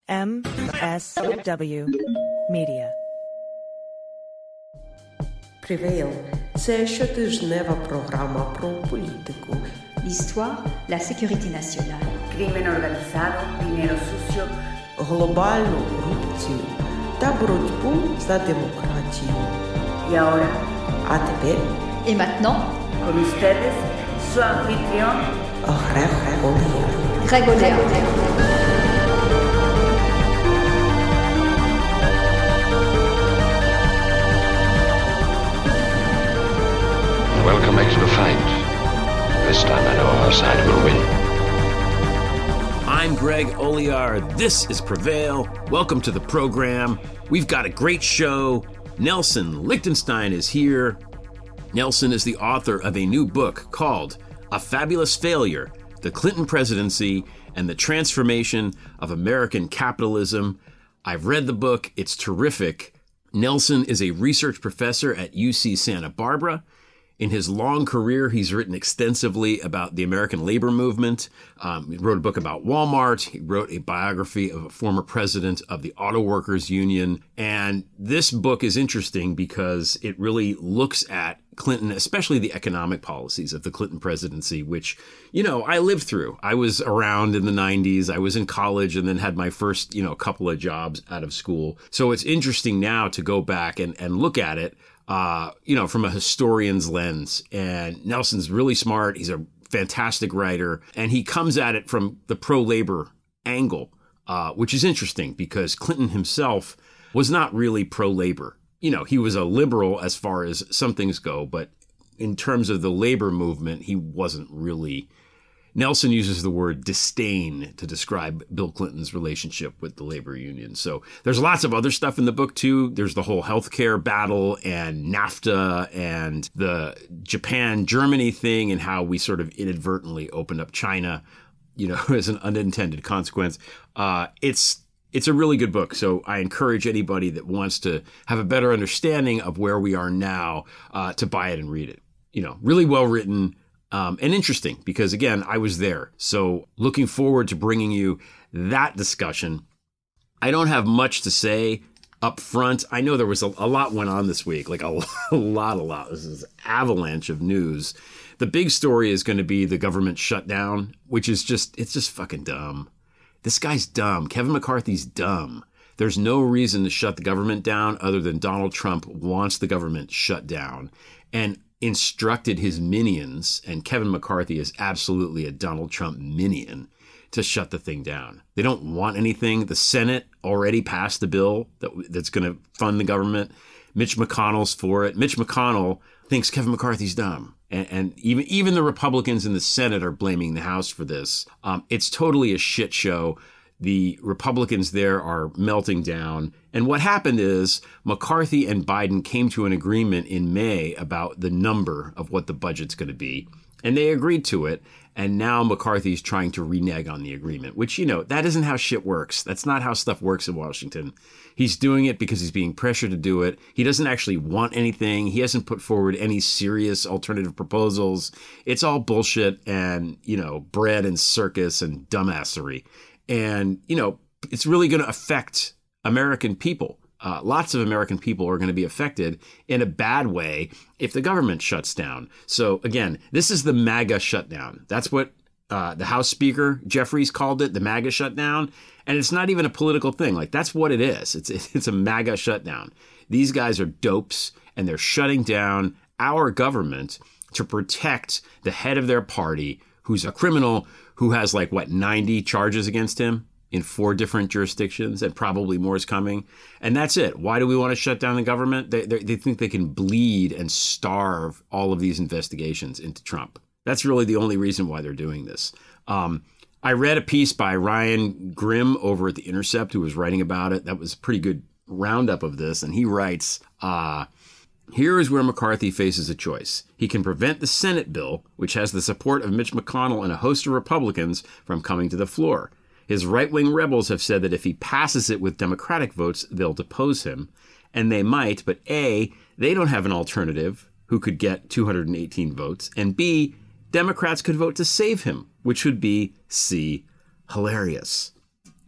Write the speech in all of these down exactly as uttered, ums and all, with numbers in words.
M S W Media. Prevail – це щотижнева програма про політику, l'histoire, la sécurité nationale, crimen organizado, dinero sucio, глобальну корупцію та боротьбу за демократію. Y ahora, А тепер et maintenant, con ustedes, su anfitrión, Грег Олег. Greg Olea. Welcome back to the fight. This time I know our side will win. I'm Greg Olear. This is Prevail. Welcome to the program. We've got a great show. Nelson Lichtenstein is here. Nelson is the author of a new book called A Fabulous Failure, The Clinton Presidency and the Transformation of American Capitalism. I've read the book. It's terrific. Nelson is a research professor at U C Santa Barbara. In his long career, he's written extensively about the American labor movement. Um, he wrote a book about Walmart. He wrote a biography of a former president of the Auto Workers Union. And this book is interesting because it really looks at Clinton, especially the economic policies of the Clinton presidency, which, you know, I lived through. I was around in the nineties. I was in college and then had my first, you know, couple of jobs out of school. So it's interesting now to go back and, and look at it. Uh, you know, from a historian's lens. And Nelson's really smart. He's a fantastic writer. And he comes at it from the pro-labor angle, uh, which is interesting because Clinton himself was not really pro-labor. You know, he was a liberal as far as some things go, but in terms of the labor movement, he wasn't really. Nelson uses the word disdain to describe Bill Clinton's relationship with the labor union. So there's lots of other stuff in the book, too. There's the whole healthcare battle and NAFTA and the Japan-Germany thing and how we sort of inadvertently opened up China, you know, as an unintended consequence. Uh, it's it's a really good book. So I encourage anybody that wants to have a better understanding of where we are now uh, to buy it and read it. You know, really well written. Um, and interesting because, again, I was there. So looking forward to bringing you that discussion. I don't have much to say up front. I know there was a, a lot went on this week, like a, a lot, a lot. This is an avalanche of news. The big story is going to be the government shutdown, which is just, it's just fucking dumb. This guy's dumb. Kevin McCarthy's dumb. There's no reason to shut the government down other than Donald Trump wants the government shut down. And instructed his minions, and Kevin McCarthy is absolutely a Donald Trump minion, to shut the thing down. They don't want anything. The Senate already passed the bill that that's going to fund the government. Mitch McConnell's for it. Mitch McConnell thinks Kevin McCarthy's dumb. And, and even even the Republicans in the Senate are blaming the House for this. Um, it's totally a shit show. The Republicans there are melting down. And what happened is McCarthy and Biden came to an agreement in May about the number of what the budget's going to be. And they agreed to it. And now McCarthy's trying to renege on the agreement, which, you know, that isn't how shit works. That's not how stuff works in Washington. He's doing it because he's being pressured to do it. He doesn't actually want anything. He hasn't put forward any serious alternative proposals. It's all bullshit and, you know, bread and circus and dumbassery. And, you know, it's really going to affect American people. Uh, lots of American people are going to be affected in a bad way if the government shuts down. So, again, this is the MAGA shutdown. That's what uh, the House Speaker, Jeffries, called it, the MAGA shutdown. And it's not even a political thing. Like, that's what it is. It's, it's a MAGA shutdown. These guys are dopes, and they're shutting down our government to protect the head of their party, who's a criminal who has like, what, ninety charges against him in four different jurisdictions, and probably more is coming. And that's it. Why do we want to shut down the government? They, they, they think they can bleed and starve all of these investigations into Trump. That's really the only reason why they're doing this. Um, I read a piece by Ryan Grimm over at The Intercept, who was writing about it. That was a pretty good roundup of this. And he writes, uh, here is where McCarthy faces a choice. He can prevent the Senate bill, which has the support of Mitch McConnell and a host of Republicans, from coming to the floor. His right-wing rebels have said that if he passes it with Democratic votes, they'll depose him. And they might, but A, they don't have an alternative who could get two hundred eighteen votes. And B, Democrats could vote to save him, which would be C, hilarious.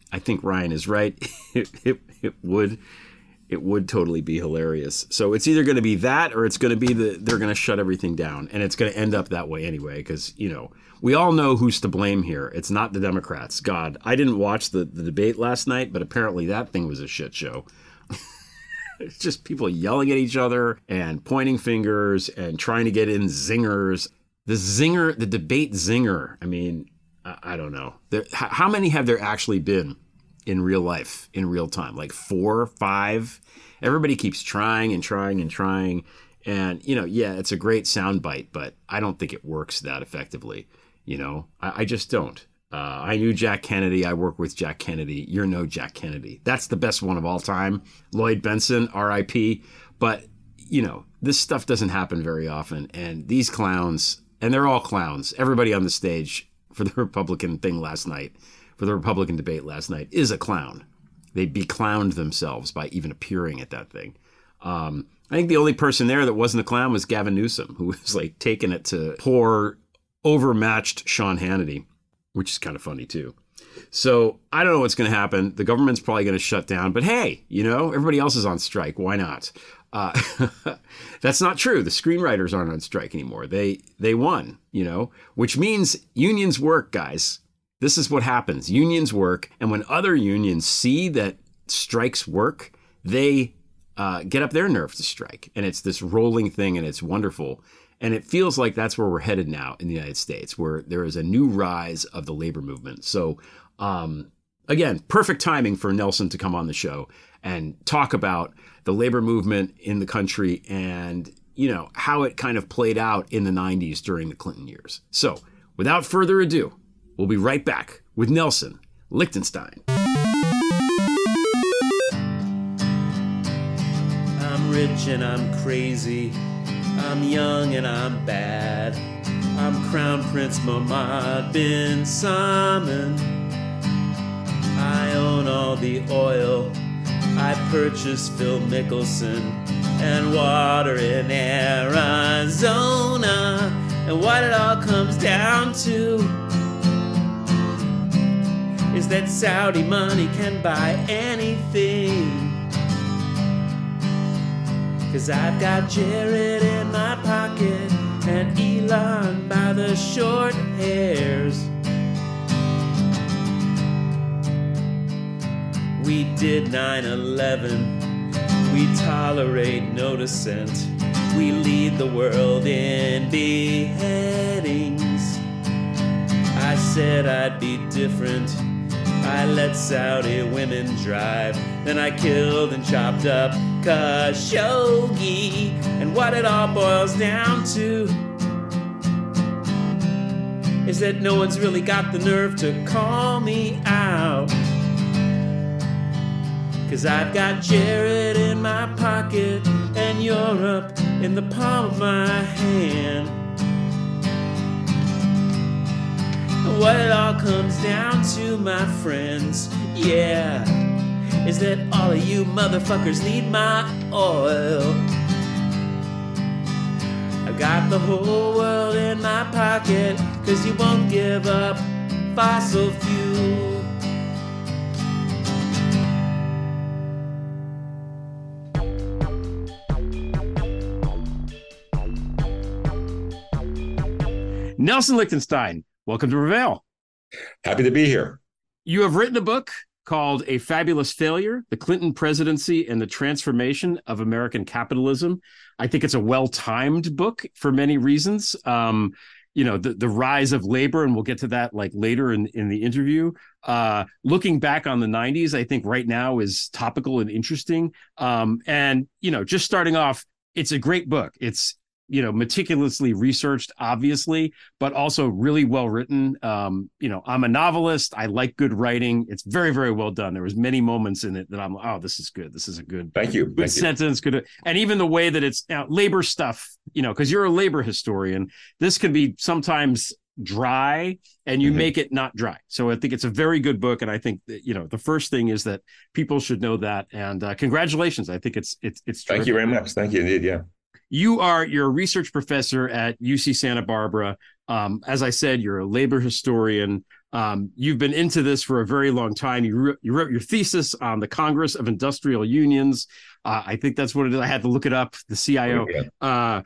I think Ryan is right. It, it, it would it would totally be hilarious. So it's either going to be that or it's going to be the they're going to shut everything down. And it's going to end up that way anyway, because, you know, we all know who's to blame here. It's not the Democrats. God, I didn't watch the, the debate last night, but apparently that thing was a shit show. It's just people yelling at each other and pointing fingers and trying to get in zingers. The zinger, the debate zinger, I mean, I, I don't know. There, how many have there actually been in real life, in real time? Like four, five? Everybody keeps trying and trying and trying. And, you know, yeah, it's a great soundbite, but I don't think it works that effectively. You know, I, I just don't. Uh, I knew Jack Kennedy. I work with Jack Kennedy. You're no Jack Kennedy. That's the best one of all time. Lloyd Benson, R I P. But, you know, this stuff doesn't happen very often. And these clowns, and they're all clowns. Everybody on the stage for the Republican thing last night, for the Republican debate last night, is a clown. They beclowned themselves by even appearing at that thing. Um, I think the only person there that wasn't a clown was Gavin Newsom, who was like taking it to poor, overmatched Sean Hannity, which is kind of funny too. So I don't know what's going to happen. The government's probably going to shut down, but hey, you know, everybody else is on strike. Why not? Uh, that's not true. The screenwriters aren't on strike anymore. They, they won, you know, which means unions work, guys. This is what happens. Unions work. And when other unions see that strikes work, they uh, get up their nerve to strike. And it's this rolling thing, and it's wonderful. And it feels like that's where we're headed now in the United States, where there is a new rise of the labor movement. So, um, again, perfect timing for Nelson to come on the show and talk about the labor movement in the country and, you know, how it kind of played out in the nineties during the Clinton years. So, without further ado, we'll be right back with Nelson Lichtenstein. I'm rich and I'm crazy. I'm young and I'm bad. I'm Crown Prince Mohammed bin Salman. I own all the oil. I purchased Phil Mickelson and water in Arizona. And what it all comes down to is that Saudi money can buy anything. 'Cause I've got Jared in my pocket and Elon by the short hairs. We did nine eleven. We tolerate no dissent. We lead the world in beheadings. I said I'd be different. I let Saudi women drive. Then I killed and chopped up Khashoggi. And what it all boils down to is that no one's really got the nerve to call me out. 'Cause I've got Jared in my pocket and Europe in the palm of my hand. And what it all comes down to, my friends, yeah, is that all of you motherfuckers need my oil. I've got the whole world in my pocket, 'cause you won't give up fossil fuel. Nelson Lichtenstein, welcome to Prevail. Happy to be here. You have written a book called A Fabulous Failure, The Clinton Presidency and the Transformation of American Capitalism. I think it's a well-timed book for many reasons. Um, you know, the, the rise of labor, and we'll get to that like later in, in the interview. Uh, looking back on the nineties, I think right now is topical and interesting. Um, and, you know, just starting off, it's a great book. It's, you know, meticulously researched, obviously, but also really well written. Um, you know, I'm a novelist. I like good writing. It's very, very well done. There was many moments in it that I'm, oh, this is good. This is a good, thank you, good thank sentence. You. Good, and even the way that it's now labor stuff. You know, because you're a labor historian. This can be sometimes dry, and you mm-hmm. make it not dry. So I think it's a very good book, and I think that, you know, the first thing is that people should know that. And uh, congratulations. I think it's it's it's. Thank terrific. you very much. Thank you indeed. Yeah. You are, you're a research professor at U C Santa Barbara. Um, as I said, you're a labor historian. Um, you've been into this for a very long time. You, re- you wrote your thesis on the Congress of Industrial Unions. Uh, I think that's what it is. I had to look it up, the C I O. Uh,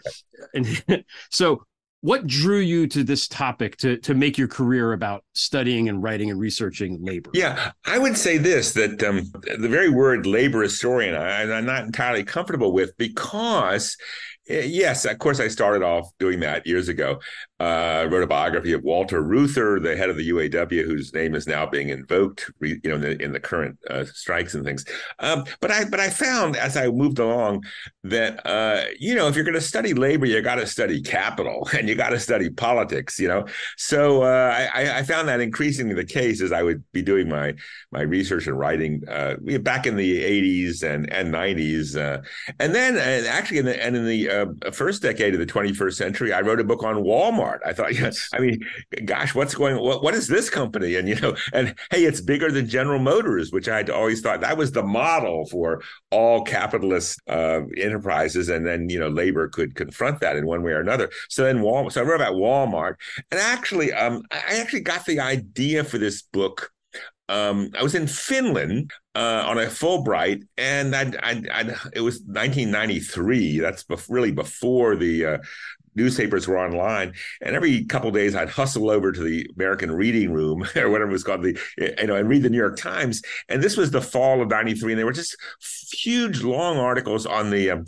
and so what drew you to this topic to, to make your career about studying and writing and researching labor? Yeah, I would say this, that um, the very word labor historian, I, I'm not entirely comfortable with because, yes, of course, I started off doing that years ago. I uh, wrote a biography of Walter Reuther, the head of the U A W, whose name is now being invoked, you know, in the, in the current uh, strikes and things. Um, but I, but I found as I moved along that uh, you know, if you're going to study labor, you got to study capital and you got to study politics. You know, so uh, I, I found that increasingly the case as I would be doing my my research and writing uh, back in the eighties and and nineties, uh, and then uh, actually in the and in the uh, first decade of the twenty-first century, I wrote a book on Walmart. I thought, yeah, I mean, gosh, what's going on? What, what is this company? And, you know, and hey, it's bigger than General Motors, which I'd always thought that was the model for all capitalist uh, enterprises. And then, you know, labor could confront that in one way or another. So then Walmart, so I wrote about Walmart. And actually, um, I actually got the idea for this book. Um, I was in Finland uh, on a Fulbright, and I'd, I'd, I'd, it was nineteen ninety-three. That's bef- really before the uh, newspapers were online, and every couple of days I'd hustle over to the American Reading Room or whatever it was called, the you know, and read the New York Times. And this was the fall of ninety-three, and there were just huge, long articles on the um,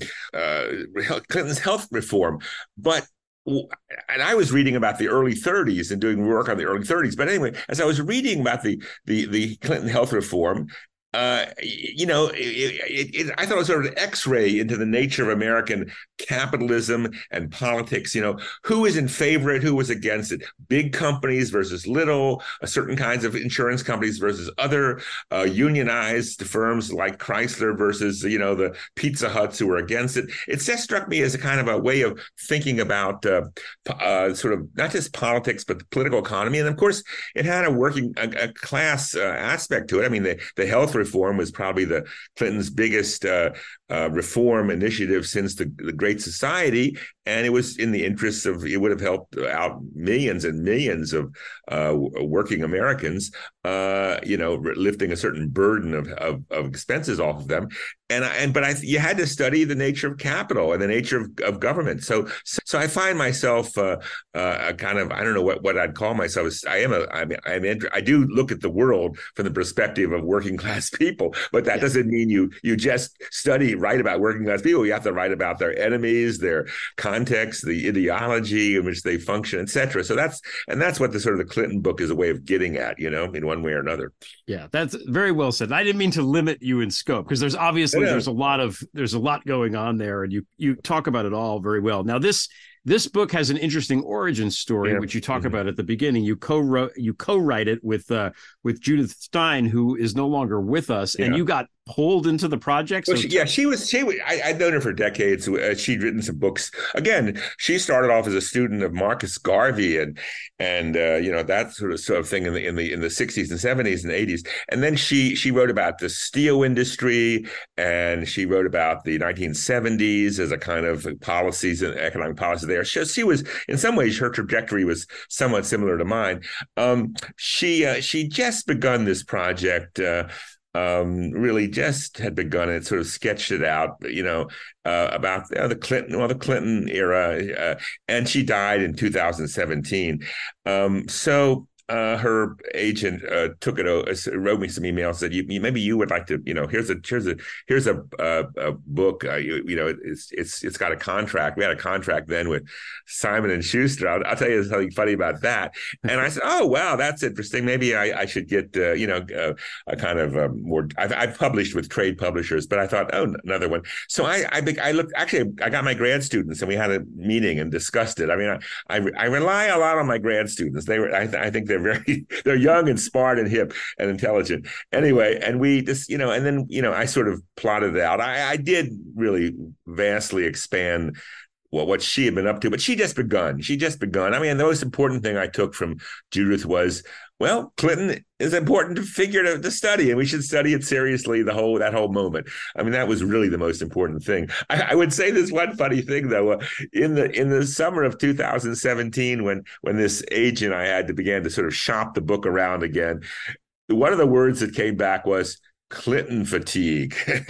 uh, Clinton's health reform. But and I was reading about the early thirties and doing work on the early thirties. But anyway, as I was reading about the the, the Clinton health reform, Uh, you know, it, it, it, I thought it was sort of an X-ray into the nature of American capitalism and politics. You know, who is in favor of it, who was against it? Big companies versus little, uh, certain kinds of insurance companies versus other, uh, unionized firms like Chrysler versus, you know, the Pizza Huts who were against it. It just struck me as a kind of a way of thinking about uh, uh, sort of not just politics, but the political economy. And of course, it had a working a, a class uh, aspect to it. I mean, the, the health reform was probably the Clinton's biggest uh, uh, reform initiative since the, the Great Society, and it was in the interests of, it would have helped out millions and millions of uh, working Americans, uh, you know, lifting a certain burden of, of, of expenses off of them. And I, and but I you had to study the nature of capital and the nature of, of government. So so I find myself uh, uh, a kind of, I don't know what, what I'd call myself. I am a I'm I'm I do look at the world from the perspective of working class people, but that yeah. doesn't mean you you just study write about working class people. You have to write about their enemies, their context, the ideology in which they function, et cetera. So that's and that's what the sort of the Clinton book is a way of getting at, you know, in one way or another. Yeah, that's very well said. I didn't mean to limit you in scope because there's obviously yeah. there's a lot of there's a lot going on there, and you you talk about it all very well. Now this this book has an interesting origin story, yeah. which you talk mm-hmm. about at the beginning. You co-wrote you co-write it with uh, with Judith Stein, who is no longer with us, yeah. and you got pulled into the project. Well, so she, yeah, she was. She I, I'd known her for decades. Uh, she'd written some books. Again, she started off as a student of Marcus Garvey and and uh, you know, that sort of sort of thing in the in the in the sixties and seventies and eighties. And then she she wrote about the steel industry, and she wrote about the nineteen seventies as a kind of policies and economic policy there. She, she was, in some ways, her trajectory was somewhat similar to mine. Um, she uh, she just begun this project. Uh, Um, really just had begun it, sort of sketched it out, you know, uh, about uh, the Clinton, well, the Clinton era, uh, and she died in two thousand seventeen. Um, so uh, her agent uh, took it, uh, wrote me some emails, said, you, maybe you would like to, you know, here's a here's a here's a, a, a book, uh, you, you know, it's it's it's got a contract. We had a contract then with Simon and Schuster. I'll, I'll tell you something funny about that. And I said, oh wow, that's interesting. Maybe I, I should get uh, you know uh, a kind of um, more. I've, I've published with trade publishers, but I thought, oh, another one. So I I, I looked actually. I got my grad students, and we had a meeting and discussed it. I mean, I I, I rely a lot on my grad students. They were I, I think they're very they're young and smart and hip and intelligent. Anyway, and we just you know, and then you know, I sort of plotted it out. I, I did really vastly expand well, what she had been up to, but she just begun. She just begun. I mean, the most important thing I took from Judith was, well, Clinton is important figure to, to study, and we should study it seriously. The whole that whole moment. I mean, that was really the most important thing. I, I would say this one funny thing though. Uh, in the in the summer of two thousand seventeen, when when this agent I had to began to sort of shop the book around again, one of the words that came back was Clinton fatigue.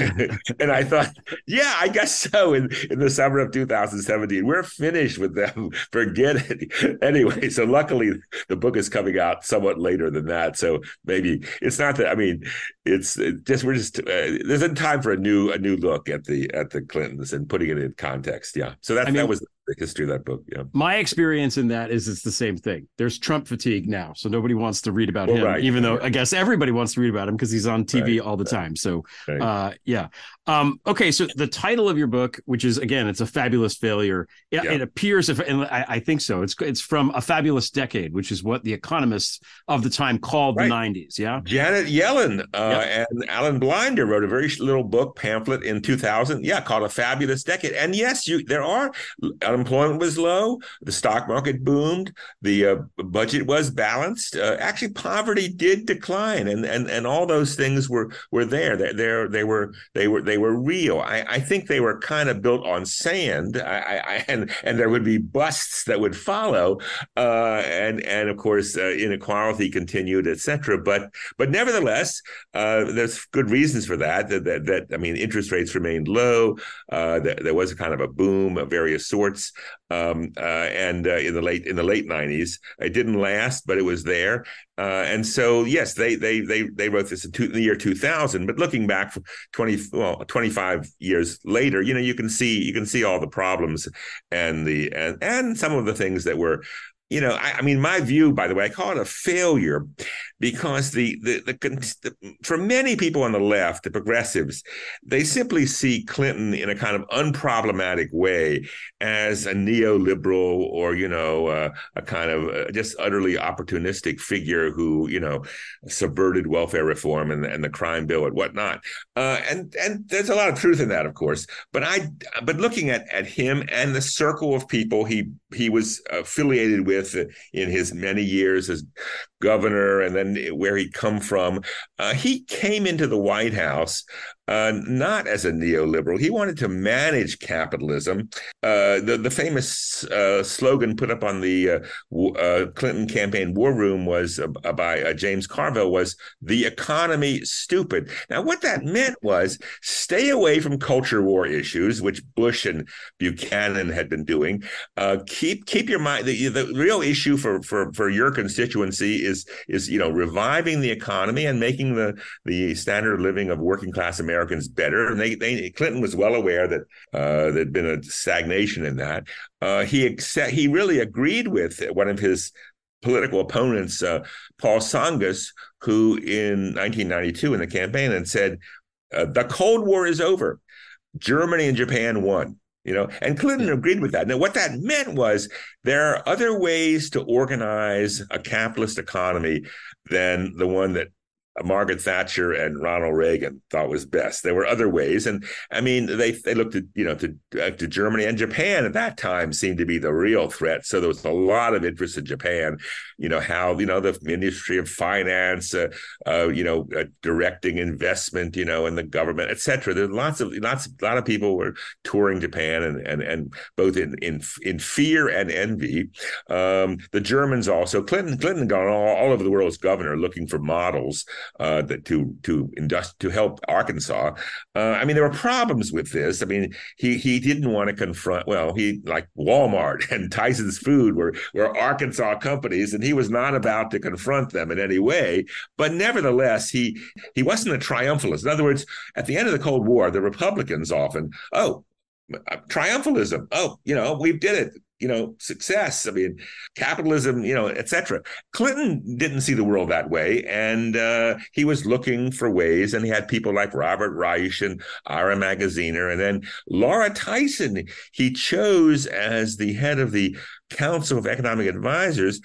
And I thought, yeah, I guess so. In, in the summer of two thousand seventeen, we're finished with them. Forget it. Anyway, so luckily the book is coming out somewhat later than that. So maybe it's not that, I mean, it's it just, we're just, uh, there's a time for a new, a new look at the, at the Clintons and putting it in context. Yeah. So that, I mean, that was the history of that book. Yeah. My experience in that is it's the same thing. There's Trump fatigue now. So nobody wants to read about well, him, right. even though I guess everybody wants to read about him because he's on T V right. all the time. So right. uh, yeah. Um, okay. So the title of your book, which is, again, it's A Fabulous Failure. It, yeah. it appears, if, and I, I think so, it's it's from A Fabulous Decade, which is what the economists of the time called right. the nineties. Yeah. Janet Yellen uh, yep. and Alan Blinder wrote a very little book pamphlet in two thousand. Yeah. Called A Fabulous Decade. And yes, you there are unemployment was low. The stock market boomed. The uh, budget was balanced. Uh, actually, poverty did decline, and and and all those things were were there. They they they were they were they were real. I, I think they were kind of built on sand. I, I and and there would be busts that would follow, uh, and and of course uh, inequality continued, et cetera. But but nevertheless, uh, there's good reasons for that. That that, that I mean, interest rates remained low. Uh, there, there was a kind of a boom of various sorts. Um, uh, and uh, in the late in the late nineties, it didn't last, but it was there. Uh, and so, yes, they they they they wrote this in, two, in the year two thousand. But looking back for twenty well twenty-five years later, you know, you can see you can see all the problems and the and and some of the things that were. You know, I, I mean, my view, by the way, I call it a failure because the, the the the for many people on the left, the progressives, they simply see Clinton in a kind of unproblematic way as a neoliberal or, you know, uh, a kind of uh, just utterly opportunistic figure who, you know, subverted welfare reform and, and the crime bill and whatnot. Uh, and and there's a lot of truth in that, of course. But I but looking at, at him and the circle of people he he was affiliated with in his many years as governor and then where he'd come from, uh, he came into the White House uh, not as a neoliberal. He wanted to manage capitalism. Uh, the, the famous uh, slogan put up on the uh, uh, Clinton campaign war room was uh, by uh, James Carville was "the economy stupid." Now, what that meant was stay away from culture war issues, which Bush and Buchanan had been doing. Uh, keep keep your mind. The, the real issue for, for, for your constituency is is you know reviving the economy and making the the standard of living of working class Americans better. And they, they Clinton was well aware that uh, there'd been a stagnation in that. Uh, he accept, he really agreed with one of his political opponents, uh, Paul Tsongas, who in nineteen ninety-two in the campaign had said, uh, "The Cold War is over. Germany and Japan won." You know, and Clinton agreed with that. Now, what that meant was there are other ways to organize a capitalist economy than the one that Margaret Thatcher and Ronald Reagan thought was best. There were other ways, and I mean, they they looked at you know to uh, to Germany and Japan at that time seemed to be the real threat. So there was a lot of interest in Japan. You know how you know the Ministry of Finance, uh, uh, you know, uh, directing investment, you know, in the government, et cetera. There's lots of lots a lot of people were touring Japan and and and both in in in fear and envy. Um, the Germans also. Clinton Clinton gone all, all over the world as governor looking for models. Uh, that to to indust- to help Arkansas. Uh, I mean, there were problems with this. I mean, he he didn't want to confront. Well, he like Walmart and Tyson's Food were were Arkansas companies, and he was not about to confront them in any way. But nevertheless, he he wasn't a triumphalist. In other words, at the end of the Cold War, the Republicans often, oh, triumphalism. Oh, you know, we did it. You know, success. I mean, capitalism, you know, et cetera. Clinton didn't see the world that way. And uh, he was looking for ways. And he had people like Robert Reich and Ira Magaziner. And then Laura Tyson, he chose as the head of the Council of Economic Advisors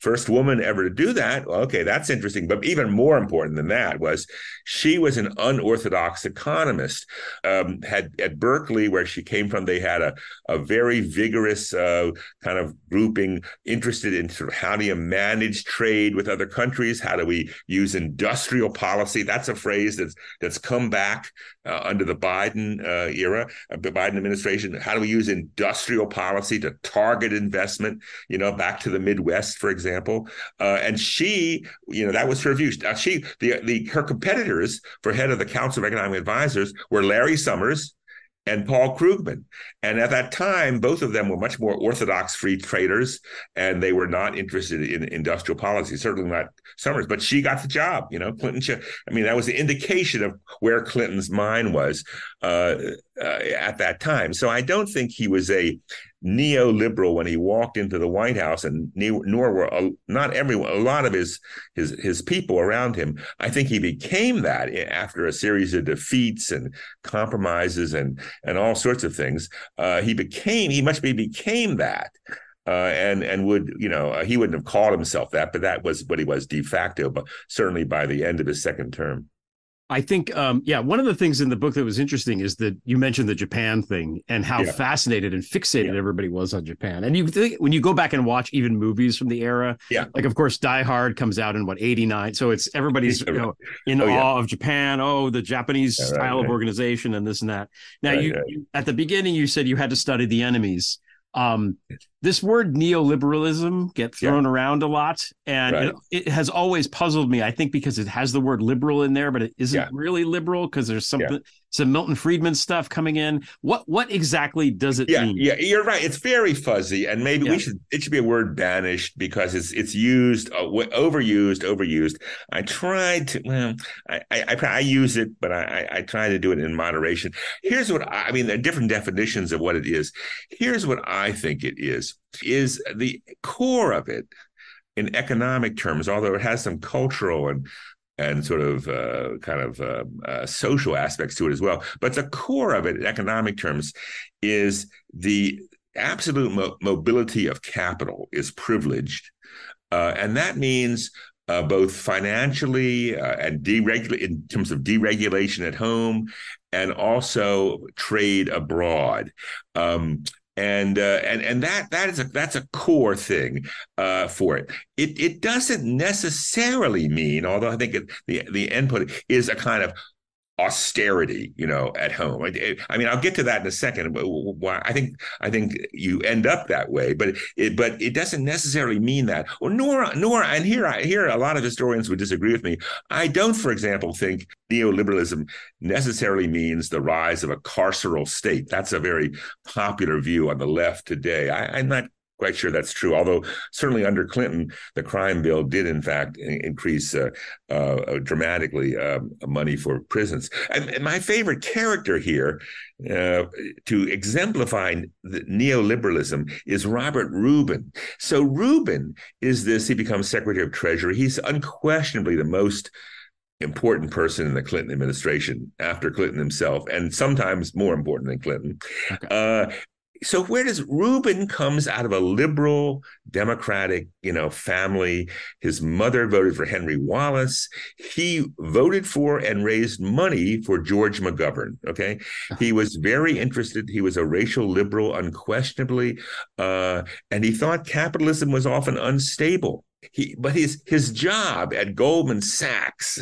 first woman ever to do that. Well, okay, that's interesting. But even more important than that was she was an unorthodox economist. Um, had at Berkeley, where she came from, they had a, a very vigorous uh, kind of grouping interested in sort of how do you manage trade with other countries? How do we use industrial policy? That's a phrase that's that's come back uh, under the Biden uh, era, uh, the Biden administration. How do we use industrial policy to target investment? You know, back to the Midwest, for example. Uh, and she, you know, that was her view. Uh, she, the the her competitors for head of the Council of Economic Advisors were Larry Summers and Paul Krugman. And at that time, both of them were much more orthodox free traders, and they were not interested in industrial policy, certainly not Summers. But she got the job, you know, Clinton. She, I mean, that was the indication of where Clinton's mind was uh, uh, at that time. So I don't think he was a neoliberal when he walked into the White House, and nor were a, not everyone, a lot of his his his people around him. I think he became that after a series of defeats and compromises and and all sorts of things. Uh, he became he much be became that. Uh, and and would, you know, uh, he wouldn't have called himself that, but that was what he was de facto, but certainly by the end of his second term. I think, um, yeah, one of the things in the book that was interesting is that you mentioned the Japan thing and how yeah. fascinated and fixated yeah. everybody was on Japan. And you think when you go back and watch even movies from the era, yeah. like, of course, Die Hard comes out in what, eighty-nine. So it's everybody's you know, in oh, awe yeah. of Japan. Oh, the Japanese yeah, right, style right. of organization and this and that. Now, right, you, right. you at the beginning, you said you had to study the enemies. Um, this word neoliberalism gets thrown yeah. around a lot, and right. it, it has always puzzled me. I think because it has the word liberal in there, but it isn't yeah. really liberal because there's something, yeah. some Milton Friedman stuff coming in. What what exactly does it yeah, mean? Yeah, you're right. It's very fuzzy, and maybe yeah. we should it should be a word banished because it's it's used, uh, overused, overused. I tried to, well, I I, I use it, but I, I try to do it in moderation. Here's what I, I mean. There are different definitions of what it is. Here's what I think it is. Is the core of it in economic terms, although it has some cultural and and sort of uh, kind of uh, uh, social aspects to it as well. But the core of it in economic terms is the absolute mo- mobility of capital is privileged. Uh, and that means uh, both financially uh, and deregul- in terms of deregulation at home and also trade abroad. Um, And uh, and and that that is a that's a core thing uh, for it. It it doesn't necessarily mean, although I think it, the the input is a kind of austerity, you know, at home. I, I mean, I'll get to that in a second. But I think I think you end up that way, but it but it doesn't necessarily mean that. Or nor nor and here I here a lot of historians would disagree with me. I don't, for example, think neoliberalism necessarily means the rise of a carceral state. That's a very popular view on the left today. I, I'm not quite sure that's true, although certainly under Clinton, the crime bill did, in fact, increase uh, uh, dramatically uh, money for prisons. And, and my favorite character here uh, to exemplify the neoliberalism is Robert Rubin. So Rubin is this, he becomes Secretary of Treasury. He's unquestionably the most important person in the Clinton administration after Clinton himself, and sometimes more important than Clinton. Okay. Uh, So where does Rubin comes out of a liberal Democratic, you know, family. His mother voted for Henry Wallace. He voted for and raised money for George McGovern. OK, he was very interested. He was a racial liberal, unquestionably, uh, and he thought capitalism was often unstable. He, but his his job at Goldman Sachs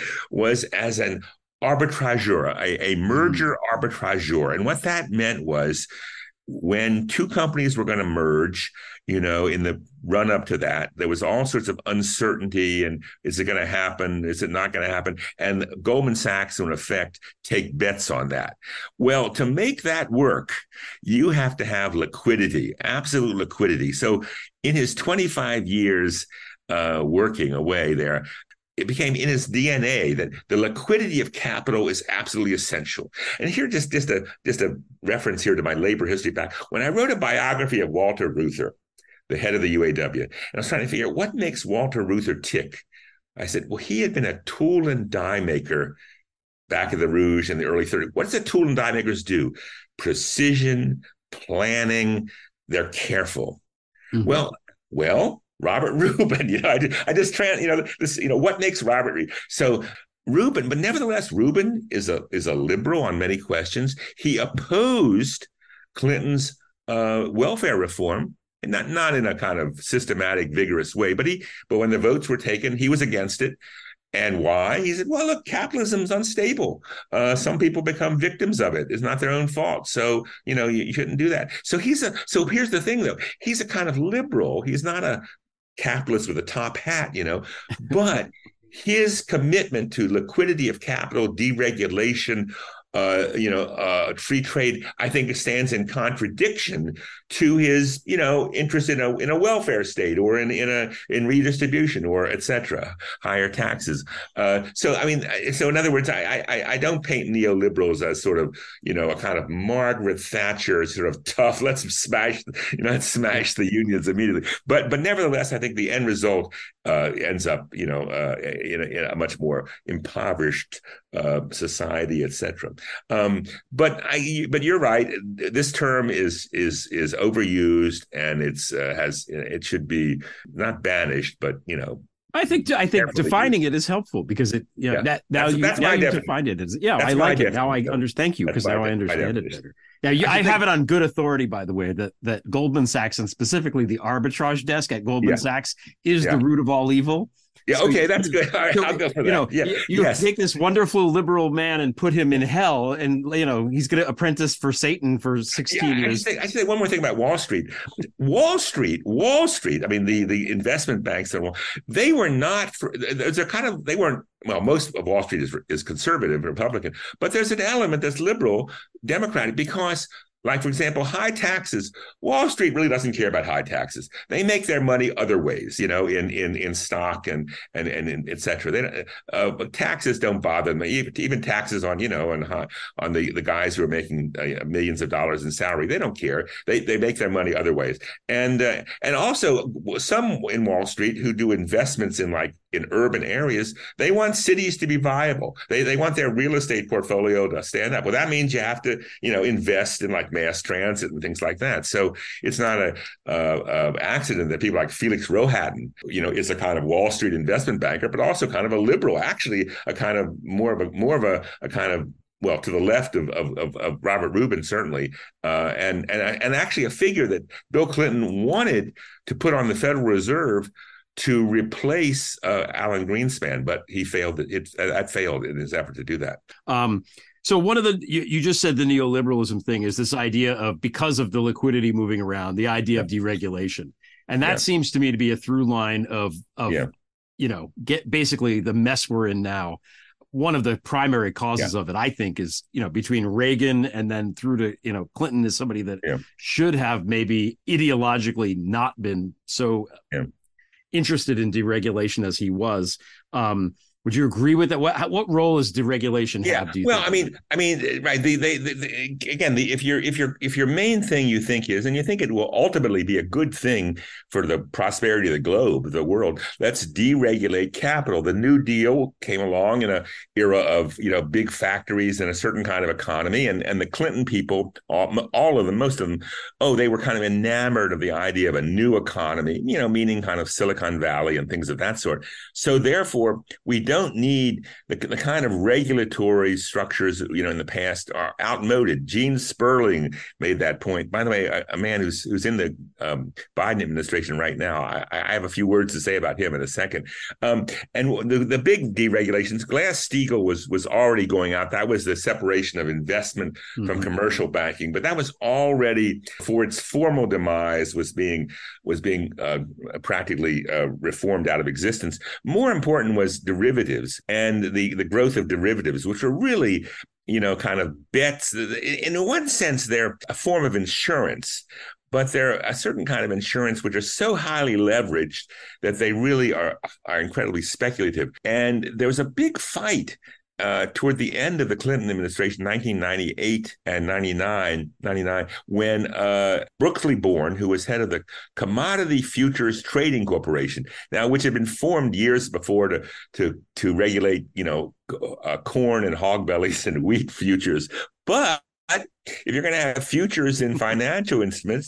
was as an arbitrageur, a, a merger arbitrageur, and what that meant was, when two companies were going to merge, you know, in the run up to that, there was all sorts of uncertainty. And is it going to happen? Is it not going to happen? And Goldman Sachs, in effect, take bets on that. Well, to make that work, you have to have liquidity, absolute liquidity. So in his twenty-five years uh, working away there, it became in his D N A that the liquidity of capital is absolutely essential. And here, just, just, a, just a reference here to my labor history back. When I wrote a biography of Walter Reuther, the head of the U A W, and I was trying to figure out what makes Walter Reuther tick. I said, well, he had been a tool and die maker back in the Rouge in the early thirties. What does a tool and die makers do? Precision, planning, they're careful. Mm-hmm. Well, well, Robert Rubin. You know, I, I just trans, you know, this, you know, what makes Robert Rubin? So Rubin, but nevertheless, Rubin is a is a liberal on many questions. He opposed Clinton's uh, welfare reform, not not in a kind of systematic, vigorous way, but he but when the votes were taken, he was against it. And why? He said, well, look, capitalism's unstable. Uh, some people become victims of it. It's not their own fault. So, you know, you, you shouldn't do that. So he's a, so here's the thing, though. He's a kind of liberal. He's not a capitalist with a top hat, you know, but his commitment to liquidity of capital, deregulation, uh, you know, uh, free trade, I think stands in contradiction to his, you know, interest in a in a welfare state or in in a in redistribution or et cetera, higher taxes. Uh, so I mean, so in other words, I, I I don't paint neoliberals as sort of, you know, a kind of Margaret Thatcher sort of tough. Let's smash, you know, let's smash the unions immediately. But but nevertheless, I think the end result uh, ends up, you know, uh, in, a, in a much more impoverished uh, society, et cetera. Um, but I, but you're right. This term is is is overused, and it's uh, has it should be not banished, but you know. I think I think defining used. It is helpful because it you know, yeah. that now that's, you that's now you defined it as yeah that's I like it now I understand thank you because now I understand it better. Now you, I, I have it on good authority, by the way, that that Goldman Sachs and specifically the arbitrage desk at Goldman yeah. Sachs is yeah. the root of all evil. Yeah, okay, that's good. All right, I'll go for that. You know, yeah. you yes. take this wonderful liberal man and put him in hell, and you know he's going to apprentice for Satan for sixteen yeah, years. I should, say, I should say one more thing about Wall Street. Wall Street, Wall Street. I mean, the the investment banks, they were not. For, they're kind of they weren't. Well, most of Wall Street is is conservative, Republican, but there's an element that's liberal, Democratic, because. Like, for example, high taxes. Wall Street really doesn't care about high taxes. They make their money other ways, you know, in in in stock and and and, and et cetera. They uh, but taxes don't bother them. Even, even taxes on, you know, on on the, the guys who are making uh, millions of dollars in salary, they don't care. They they make their money other ways. And uh, and also some in Wall Street who do investments in like in urban areas, they want cities to be viable. They they want their real estate portfolio to stand up. Well, that means you have to, you know, invest in like mass transit and things like that. So it's not a uh, uh, accident that people like Felix Rohatyn, you know, is a kind of Wall Street investment banker, but also kind of a liberal, actually a kind of more of a more of a, a kind of well, to the left of of, of Robert Rubin, certainly, uh, and and and actually a figure that Bill Clinton wanted to put on the Federal Reserve to replace uh, Alan Greenspan, but he failed. It that failed in his effort to do that. Um, so one of the you, you just said the neoliberalism thing is this idea of because of the liquidity moving around, the idea yeah. of deregulation, and that yeah. seems to me to be a through line of of yeah. you know get basically the mess we're in now. One of the primary causes yeah. of it, I think, is, you know, between Reagan and then through to, you know, Clinton is somebody that yeah. should have maybe ideologically not been so yeah. interested in deregulation as he was. Um, would you agree with that? What what role does deregulation yeah. have? Do you well, think? I mean, I mean, right? The, they, the, the, again, the, if your if your if your main thing you think is, and you think it will ultimately be a good thing for the prosperity of the globe, the world, let's deregulate capital. The New Deal came along in a era of, you know, big factories and a certain kind of economy, and and the Clinton people, all, all of them, most of them, oh, they were kind of enamored of the idea of a new economy, you know, meaning kind of Silicon Valley and things of that sort. So therefore, we don't need the, the kind of regulatory structures, you know, in the past are outmoded. Gene Sperling made that point. By the way, a, a man who's who's in the um, Biden administration right now. I, I have a few words to say about him in a second. Um, and the, the big deregulations, Glass-Steagall was was already going out. That was the separation of investment mm-hmm. from commercial banking, but that was already, for its formal demise, was being was being uh, practically uh, reformed out of existence. More important was derivatives. And the, the growth of derivatives, which are really, you know, kind of bets. In one sense, they're a form of insurance, but they're a certain kind of insurance which are so highly leveraged that they really are, are incredibly speculative. And there was a big fight Uh, toward the end of the Clinton administration, nineteen ninety-eight and ninety-nine, ninety-nine, when uh, Brooksley Born, who was head of the Commodity Futures Trading Corporation, now which had been formed years before to to to regulate, you know, uh, corn and hog bellies and wheat futures. But if you're going to have futures in financial instruments,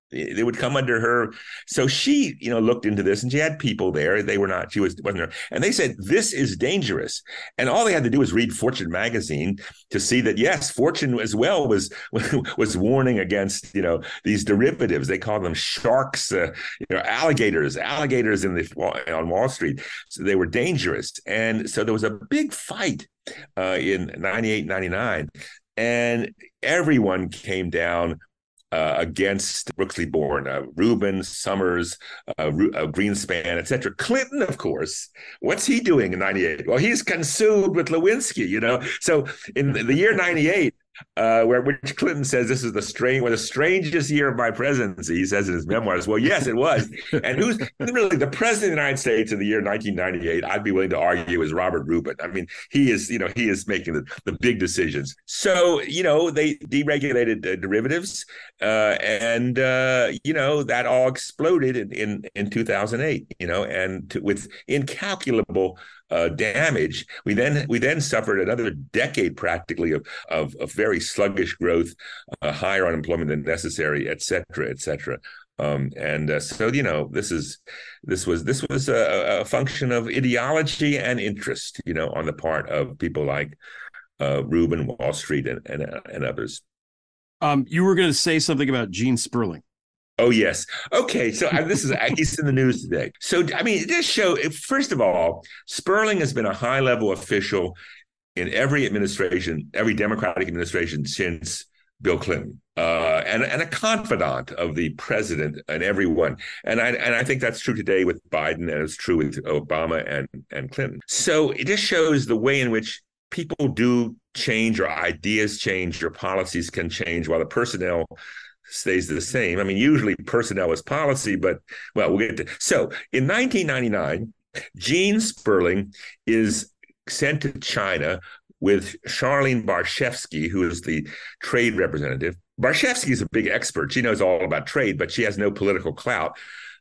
they would come under her. So she, you know, looked into this, and she had people there. They were not, she was, wasn't there. And they said, this is dangerous. And all they had to do was read Fortune magazine to see that, yes, Fortune as well was, was warning against, you know, these derivatives. They call them sharks, uh, you know, alligators, alligators in the, on Wall Street. So they were dangerous. And so there was a big fight uh, in ninety-eight, ninety-nine. And everyone came down Uh, against Brooksley Born, uh, Rubin, Summers, uh, Ru- uh, Greenspan, et cetera. Clinton, of course, what's he doing in ninety-eight? Well, he's consumed with Lewinsky, you know. So in the year ninety-eight, uh, where which Clinton says this is the strange, well, the strangest year of my presidency, he says in his memoirs. Well, yes, it was. And who's really the president of the United States in the year nineteen ninety-eight? I'd be willing to argue is Robert Rubin. I mean, he is, you know, he is making the, the big decisions. So, you know, they deregulated uh, derivatives, uh, and uh, you know that all exploded in in, in two thousand eight. You know, and to, with incalculable Uh, damage. We then we then suffered another decade practically of of, of very sluggish growth, uh, higher unemployment than necessary, et cetera, et cetera. Um, and uh, so you know this is this was this was a, a function of ideology and interest, you know, on the part of people like uh, Rubin, Wall Street, and and, and others. Um, you were going to say something about Gene Sperling. Oh, yes. Okay. So I, this is, he's in the news today. So, I mean, this show, first of all, Sperling has been a high level official in every administration, every Democratic administration since Bill Clinton, uh, and, and a confidant of the president and everyone. And I, and I think that's true today with Biden, and it's true with Obama and, and Clinton. So it just shows the way in which people do change, or ideas change, or policies can change while the personnel stays the same. I mean, usually personnel is policy, but well, we'll get to. So in nineteen ninety-nine, Gene Sperling is sent to China with Charlene Barshevsky, who is the trade representative. Barshevsky is a big expert. She knows all about trade, but she has no political clout.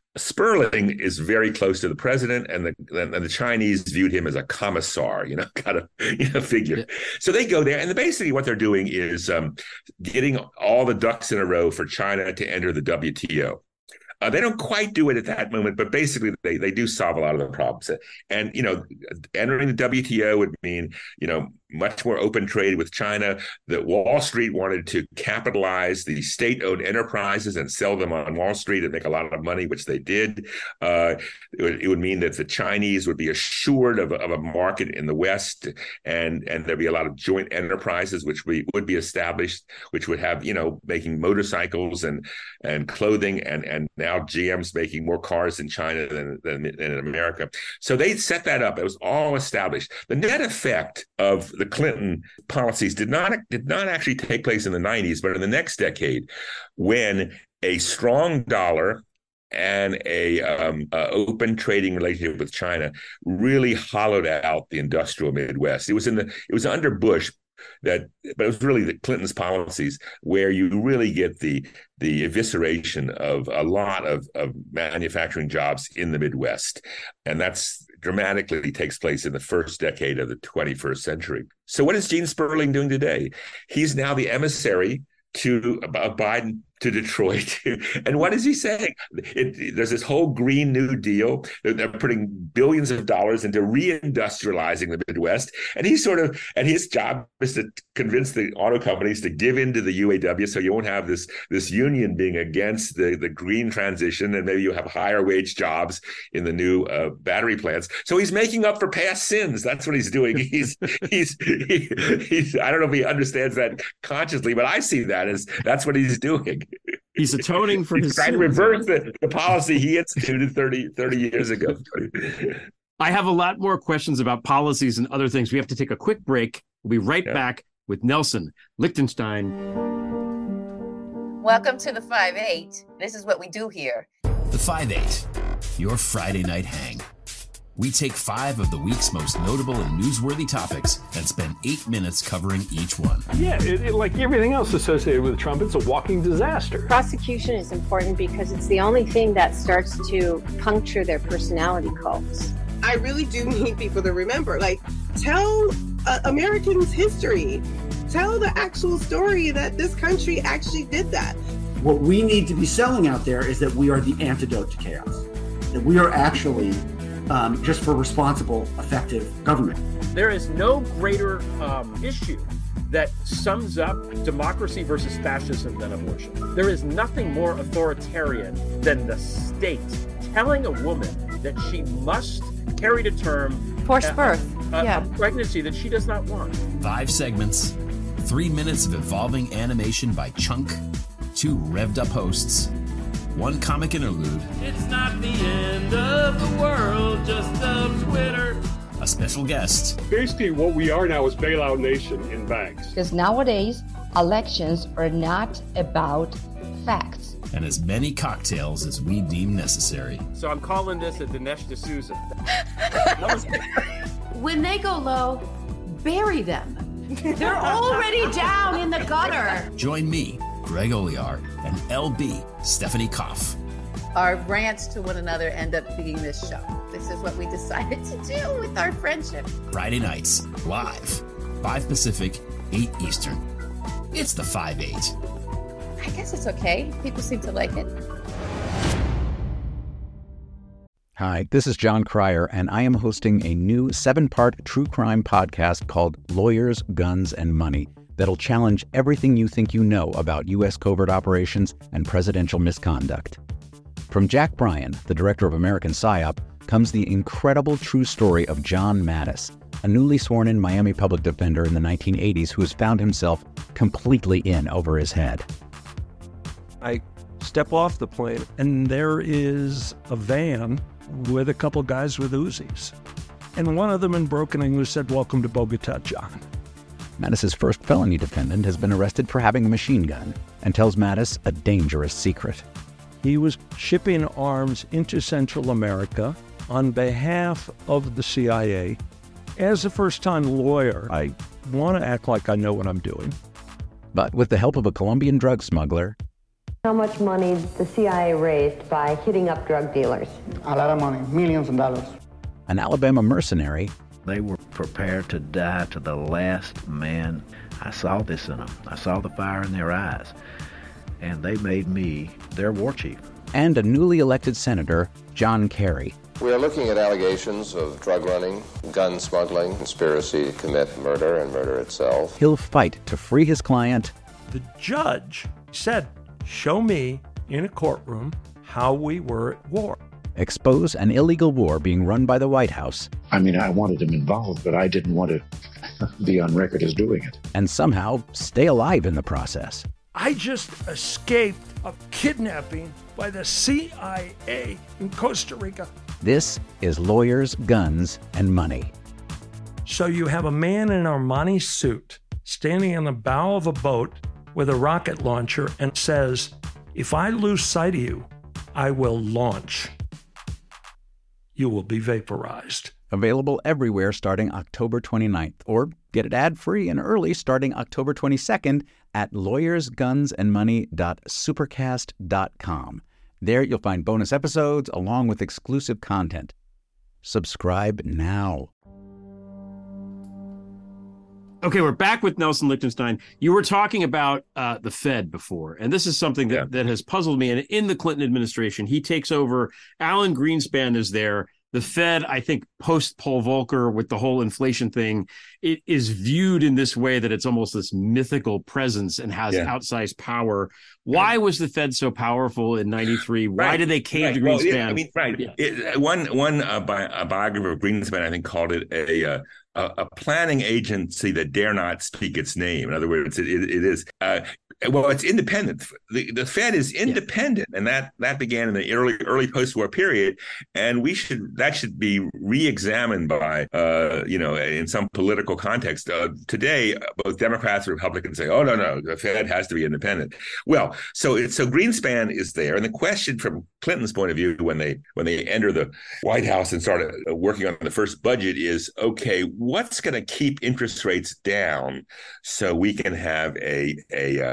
Sperling is very close to the president, and the and the Chinese viewed him as a commissar, you know, kind of you know figure. Yeah. So they go there, and basically what they're doing is um, getting all the ducks in a row for China to enter the W T O. Uh, they don't quite do it at that moment, but basically they they do solve a lot of the problems. And, you know, entering the W T O would mean, you know, much more open trade with China. That Wall Street wanted to capitalize the state-owned enterprises and sell them on Wall Street and make a lot of money, which they did. Uh, it, would, it would mean that the Chinese would be assured of, of a market in the West, and, and there'd be a lot of joint enterprises which we, would be established, which would have, you know, making motorcycles and and clothing, and, and now G M's making more cars in China than, than, than in America. So they set that up. It was all established. The net effect of the Clinton policies did not did not actually take place in the nineties, but in the next decade, when a strong dollar and a um, uh, open trading relationship with China really hollowed out the industrial Midwest. It was in the it was under Bush that, but it was really the Clinton's policies where you really get the the evisceration of a lot of, of manufacturing jobs in the Midwest, and that's dramatically takes place in the first decade of the twenty-first century. So what is Gene Sperling doing today? He's now the emissary to uh, Biden to Detroit. And what is he saying? It, there's this whole Green New Deal. They're, they're putting billions of dollars into reindustrializing the Midwest. And he's sort of, and his job is to convince the auto companies to give into the U A W, so you won't have this, this union being against the, the green transition, and maybe you'll have higher wage jobs in the new uh, battery plants. So he's making up for past sins. That's what he's doing. He's, he's, he, he's, I don't know if he understands that consciously, but I see that as that's what he's doing. He's atoning for he's his trying sins. to reverse the, the policy he instituted thirty, thirty years ago. I have a lot more questions about policies and other things. We have to take a quick break. We'll be right yeah. back with Nelson Lichtenstein. Welcome to the five eight. This is what we do here. The five eight, your Friday night hang. We take five of the week's most notable and newsworthy topics and spend eight minutes covering each one. Yeah, it, it, like everything else associated with Trump, it's a walking disaster. Prosecution is important because it's the only thing that starts to puncture their personality cults. I really do need people to remember, like, tell uh, Americans history. Tell the actual story that this country actually did that. What we need to be selling out there is that we are the antidote to chaos, that we are actually um, just for responsible, effective government. There is no greater um, issue that sums up democracy versus fascism than abortion. There is nothing more authoritarian than the state telling a woman that she must carry to term forced a, birth, a, yeah. a pregnancy that she does not want. Five segments, three minutes of evolving animation by Chunk, two revved up hosts, one comic interlude. It's not the end of the world, just of Twitter. A special guest. Basically, what we are now is bailout nation in banks. Because nowadays, elections are not about facts. And as many cocktails as we deem necessary. So I'm calling this a Dinesh D'Souza. When they go low, bury them. They're already down in the gutter. Join me, Greg Olear, and L B, Stephanie Koff. Our rants to one another end up being this show. This is what we decided to do with our friendship. Friday nights, live, five Pacific, eight Eastern. It's the five eight. I guess it's okay. People seem to like it. Hi, this is John Cryer, and I am hosting a new seven-part true crime podcast called Lawyers, Guns, and Money that'll challenge everything you think you know about U S covert operations and presidential misconduct. From Jack Bryan, the director of American PSYOP, comes the incredible true story of John Mattis, a newly sworn-in Miami public defender in the nineteen eighties who has found himself completely in over his head. I step off the plane, and there is a van with a couple guys with Uzis. And one of them in broken English said, "Welcome to Bogota, John." Mattis's first felony defendant has been arrested for having a machine gun and tells Mattis a dangerous secret. He was shipping arms into Central America on behalf of the C I A. As a first-time lawyer, I want to act like I know what I'm doing. But with the help of a Colombian drug smuggler... How much money the C I A raised by hitting up drug dealers? A lot of money, millions of dollars. An Alabama mercenary... They were prepared to die to the last man. I saw this in them. I saw the fire in their eyes. And they made me their war chief. And a newly elected senator, John Kerry. We are looking at allegations of drug running, gun smuggling, conspiracy to commit murder and murder itself. He'll fight to free his client. The judge said, "Show me in a courtroom how we were at war." Expose an illegal war being run by the White House. I mean, I wanted him involved, but I didn't want to be on record as doing it. And somehow stay alive in the process. I just escaped a kidnapping by the C I A in Costa Rica. This is Lawyers, Guns, and Money. So you have a man in an Armani suit standing on the bow of a boat with a rocket launcher and says, "If I lose sight of you, I will launch. You will be vaporized." Available everywhere starting October twenty-ninth, or get it ad-free and early starting October twenty-second at lawyers guns and money dot supercast dot com. There you'll find bonus episodes along with exclusive content. Subscribe now. Okay, we're back with Nelson Lichtenstein. You were talking about uh, the Fed before, and this is something that, yeah. that has puzzled me. And in the Clinton administration, he takes over. Alan Greenspan is there. The Fed, I think, post-Paul Volcker with the whole inflation thing, it is viewed in this way that it's almost this mythical presence and has yeah. outsized power. Why yeah. was the Fed so powerful in ninety-three? Why right. did they cave right. to Greenspan? Well, yeah, I mean, right. Yeah. It, one one uh, bi- a biographer of Greenspan, I think, called it a uh, a, a planning agency that dare not speak its name. In other words, it, it, it is. Uh, Well, it's independent. The, the Fed is independent, yeah. and that that began in the early early post-war period. And we should that should be re-examined by uh, you know in some political context. Uh, today, both Democrats and Republicans say, "Oh no, no, the Fed has to be independent." Well, so it's so Greenspan is there, and the question from Clinton's point of view when they when they enter the White House and start uh, working on the first budget is, okay, what's going to keep interest rates down so we can have a a uh,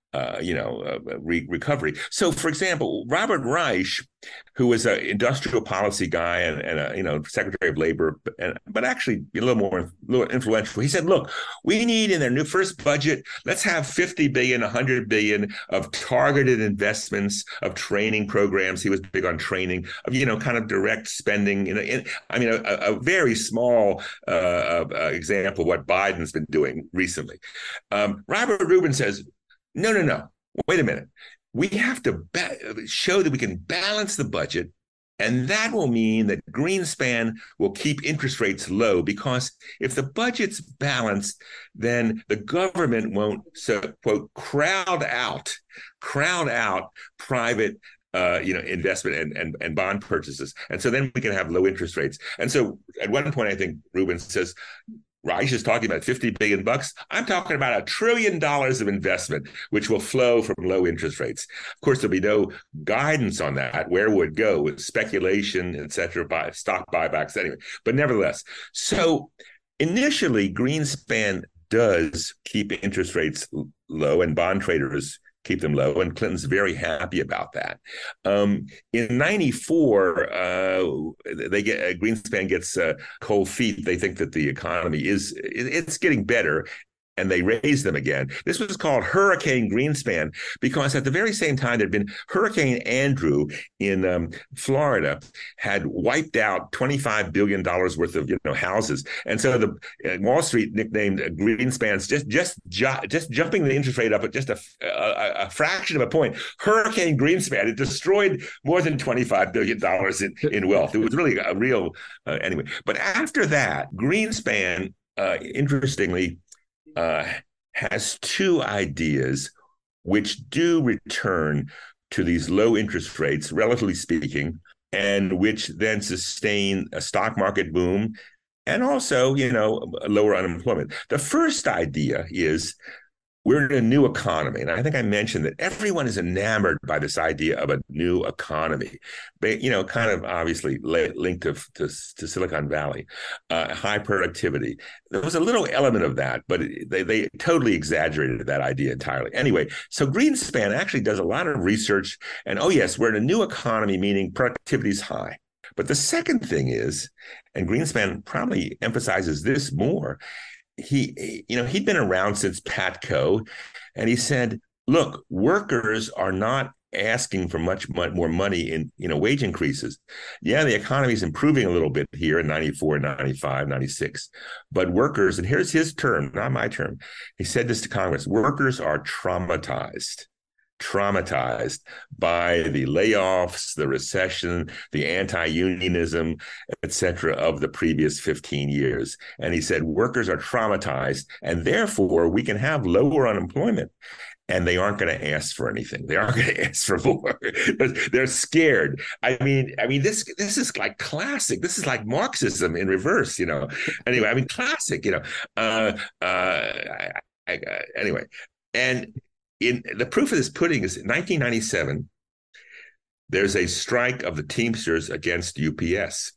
uh, you know, uh, re- recovery. So, for example, Robert Reich, who was an industrial policy guy and, and a, you know, Secretary of Labor, and, but actually a little more a little influential, he said, look, we need in their new first budget, let's have fifty billion, one hundred billion of targeted investments, of training programs. He was big on training, of, you know, kind of direct spending. You know, in, I mean, a, a very small uh, uh, example of what Biden's been doing recently. Um, Robert Rubin says, no, no, no, wait a minute. We have to ba- show that we can balance the budget, and that will mean that Greenspan will keep interest rates low, because if the budget's balanced, then the government won't, so quote, crowd out, crowd out private Uh, you know, investment and, and and bond purchases. And so then we can have low interest rates. And so at one point, I think Rubin says, Reich is talking about fifty billion bucks. I'm talking about a trillion dollars of investment, which will flow from low interest rates. Of course, there'll be no guidance on that, where it would go with speculation, et cetera, by stock buybacks anyway. But nevertheless, so initially, Greenspan does keep interest rates low, and bond traders keep them low, and Clinton's very happy about that. Um, in ninety-four, uh, they get uh, Greenspan gets uh, cold feet. They think that the economy is it, it's getting better, and they raise them again. This was called Hurricane Greenspan, because at the very same time there'd been Hurricane Andrew in um, Florida had wiped out twenty-five billion dollars worth of you know houses, and so the uh, Wall Street nicknamed Greenspan's just just ju- just jumping the interest rate up at just a, a, a fraction of a point. Hurricane Greenspan, it destroyed more than twenty-five billion dollars in, in wealth. It was really a real uh, anyway. But after that, Greenspan, uh, interestingly, Uh, has two ideas which do return to these low interest rates, relatively speaking, and which then sustain a stock market boom and also, you know, lower unemployment. The first idea is we're in a new economy. And I think I mentioned that everyone is enamored by this idea of a new economy, but, you know, kind of obviously linked to, to, to Silicon Valley, uh, high productivity. There was a little element of that, but they, they totally exaggerated that idea entirely. Anyway, so Greenspan actually does a lot of research, and, oh, yes, we're in a new economy, meaning productivity is high. But the second thing is, and Greenspan probably emphasizes this more, He, you know, he'd been around since Patco, and he said, look, workers are not asking for much more money in, you know, wage increases. Yeah, the economy is improving a little bit here in ninety-four, ninety-five, ninety-six, but workers, and here's his term, not my term. He said this to Congress, workers are traumatized. traumatized by the layoffs, the recession, the anti-unionism, et cetera, of the previous fifteen years. And he said, workers are traumatized, and therefore we can have lower unemployment. And they aren't going to ask for anything. They aren't going to ask for more. They're scared. I mean, I mean, this this is like classic. This is like Marxism in reverse, you know. Anyway, I mean, classic, you know. Uh, uh, I, I, uh, anyway, and in the proof of this pudding is in nineteen ninety-seven, there's a strike of the Teamsters against U P S.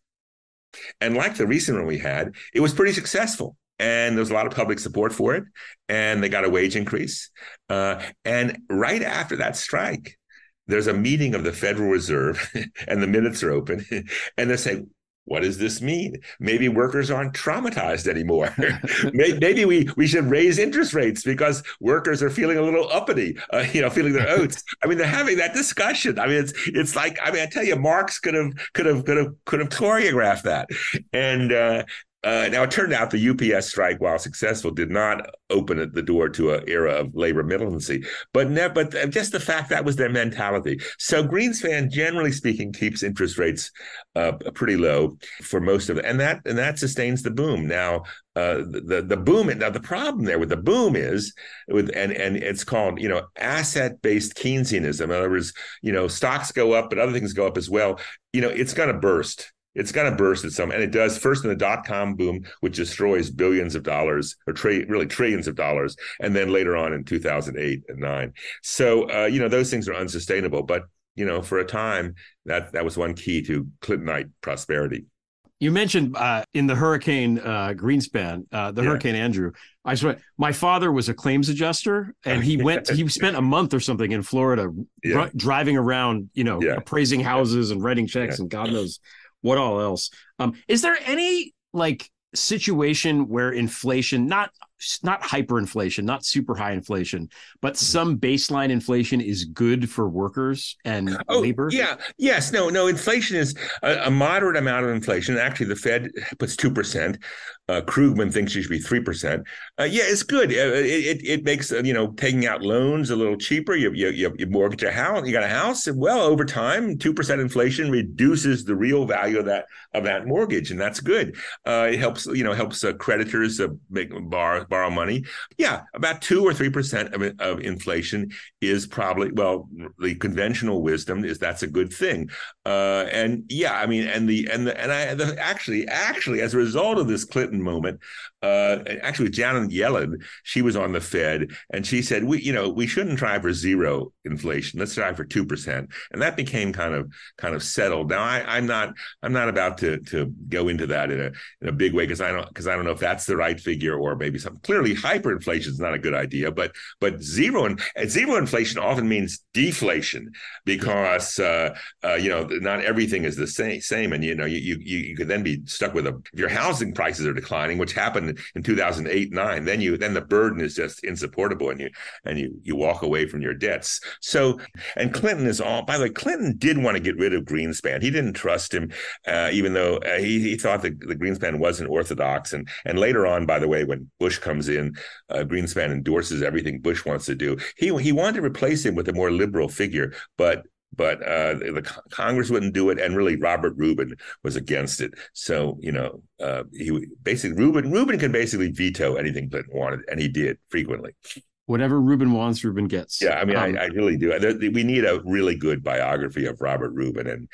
And like the recent one we had, it was pretty successful. And there was a lot of public support for it. And they got a wage increase. Uh, and right after that strike, there's a meeting of the Federal Reserve, and the minutes are open. And they're saying, what does this mean? Maybe workers aren't traumatized anymore. Maybe we, we should raise interest rates because workers are feeling a little uppity, uh, you know, feeling their oats. I mean, they're having that discussion. I mean, it's it's like, I mean, I tell you, Marx could have could have could have could have choreographed that. And uh, uh, now it turned out the U P S strike, while successful, did not open the door to an era of labor militancy. But ne- but just the fact that was their mentality. So Greenspan, generally speaking, keeps interest rates uh, pretty low for most of it, and that and that sustains the boom. Now uh, the the boom. Now the problem there with the boom is with and and it's called you know asset-based Keynesianism. In other words, you know stocks go up, but other things go up as well. You know it's going to burst. It's going to burst at some, and it does first in the dot-com boom, which destroys billions of dollars, or tra- really trillions of dollars, and then later on in two thousand eight and nine. So, uh, you know, those things are unsustainable. But, you know, for a time, that that was one key to Clintonite prosperity. You mentioned uh, in the Hurricane uh, Greenspan, uh, the yeah. Hurricane Andrew. I swear, my father was a claims adjuster, and he went. he spent a month or something in Florida, yeah. r- driving around, you know, yeah. appraising houses yeah. and writing checks, yeah. and God knows what all else. Um, is there any like situation where inflation, not not hyperinflation, not super high inflation, but some baseline inflation is good for workers and oh, labor? Yeah. Yes. No, no. Inflation is a, a moderate amount of inflation. Actually, the Fed puts two percent. Uh, Krugman thinks it should be three percent. Uh, yeah, it's good. Uh, it, it it makes, uh, you know, taking out loans a little cheaper. You, you, you, you mortgage a house. You got a house. And well, over time, two percent inflation reduces the real value of that of that mortgage. And that's good. Uh, it helps, you know, helps uh, creditors uh, make borrow, borrow money. Yeah, about two or three percent of, of inflation is probably, well, the conventional wisdom is that's a good thing. Uh, and yeah, I mean, and the and the and I the, actually actually as a result of this Clinton moment, uh, actually Janet Yellen, she was on the Fed, and she said, we, you know, we shouldn't try for zero inflation. Let's try for two percent, and that became kind of kind of settled. Now, I, I'm not I'm not about to to go into that in a in a big way because I don't because I don't know if that's the right figure or maybe some. Clearly, hyperinflation is not a good idea, but but zero and zero inflation often means deflation because uh, uh, you know not everything is the same same, and you know you you you could then be stuck with a if your housing prices are declining, which happened in two thousand eight nine, then you then the burden is just insupportable, and you and you you walk away from your debts. So, and Clinton is all. By the way, Clinton did want to get rid of Greenspan. He didn't trust him, uh, even though uh, he he thought that the Greenspan wasn't orthodox. And and later on, by the way, when Bush comes in, uh, Greenspan endorses everything Bush wants to do. He he wanted to replace him with a more liberal figure, but. But uh, the Congress wouldn't do it, and really Robert Rubin was against it. So you know, uh, he basically Rubin Rubin can basically veto anything Clinton wanted, and he did frequently. Whatever Rubin wants, Rubin gets. Yeah, I mean, um, I, I really do. We need a really good biography of Robert Rubin, and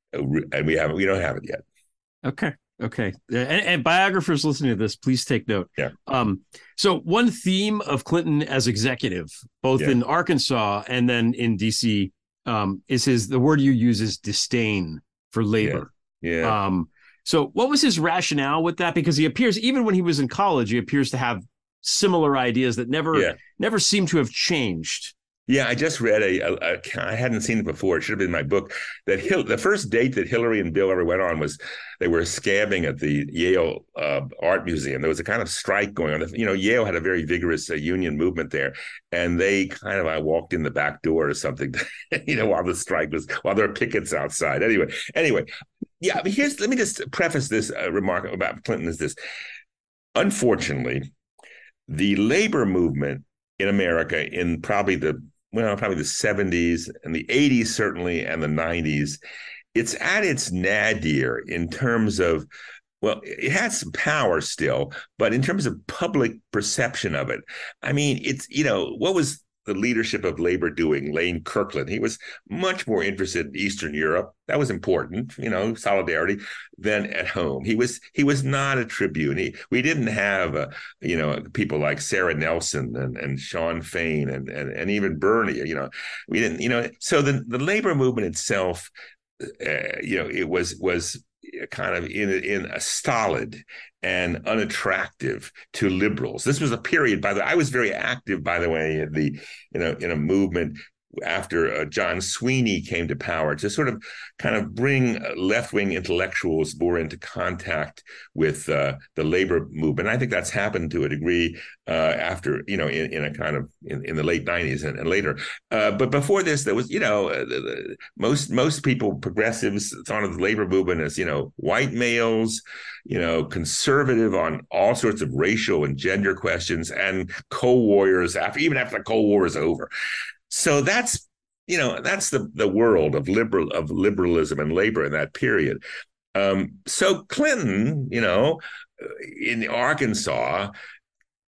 and we haven't, we don't have it yet. Okay. Okay. And, and biographers listening to this, please take note. Yeah. Um, so one theme of Clinton as executive, both yeah. in Arkansas and then in D C, um, is his, the word you use is disdain for labor. Yeah. yeah. Um, so what was his rationale with that? Because he appears, even when he was in college, he appears to have similar ideas that never, yeah. never seem to have changed. Yeah, I just read a, a, a. I hadn't seen it before. It should have been in my book. That Hil- the first date that Hillary and Bill ever went on was they were scabbing at the Yale uh, Art Museum. There was a kind of strike going on. You know, Yale had a very vigorous uh, union movement there, and they kind of I walked in the back door or something. You know, while the strike was while there were pickets outside. Anyway, anyway, yeah. I mean, here's let me just preface this uh, remark about Clinton is this. Unfortunately, the labor movement in America in probably the well, probably the seventies and the eighties, certainly, and the nineties, it's at its nadir in terms of, well, it has some power still, but in terms of public perception of it, I mean, it's, you know, what was the leadership of labor doing? Lane Kirkland, he was much more interested in Eastern Europe. That was important, you know, solidarity, than at home. He was he was not a tribune. He, we didn't have, uh, you know, people like Sarah Nelson and, and Sean Fain and, and and even Bernie. You know, we didn't. You know, so the the labor movement itself, uh, you know, it was was kind of in in a stolid and unattractive to liberals. This was a period, by the way, I was very active, by the way, in the you know in a movement after uh, John Sweeney came to power to sort of kind of bring left-wing intellectuals more into contact with uh, the labor movement. I think that's happened to a degree uh, after, you know, in, in a kind of in, in the late nineties and, and later. Uh, but before this, there was, you know, uh, the, the, most most people, progressives, thought of the labor movement as, you know, white males, you know, conservative on all sorts of racial and gender questions, and coal warriors after even after the Cold War is over. So that's, you know, that's the, the world of liberal of liberalism and labor in that period. Um, so Clinton, you know, in Arkansas,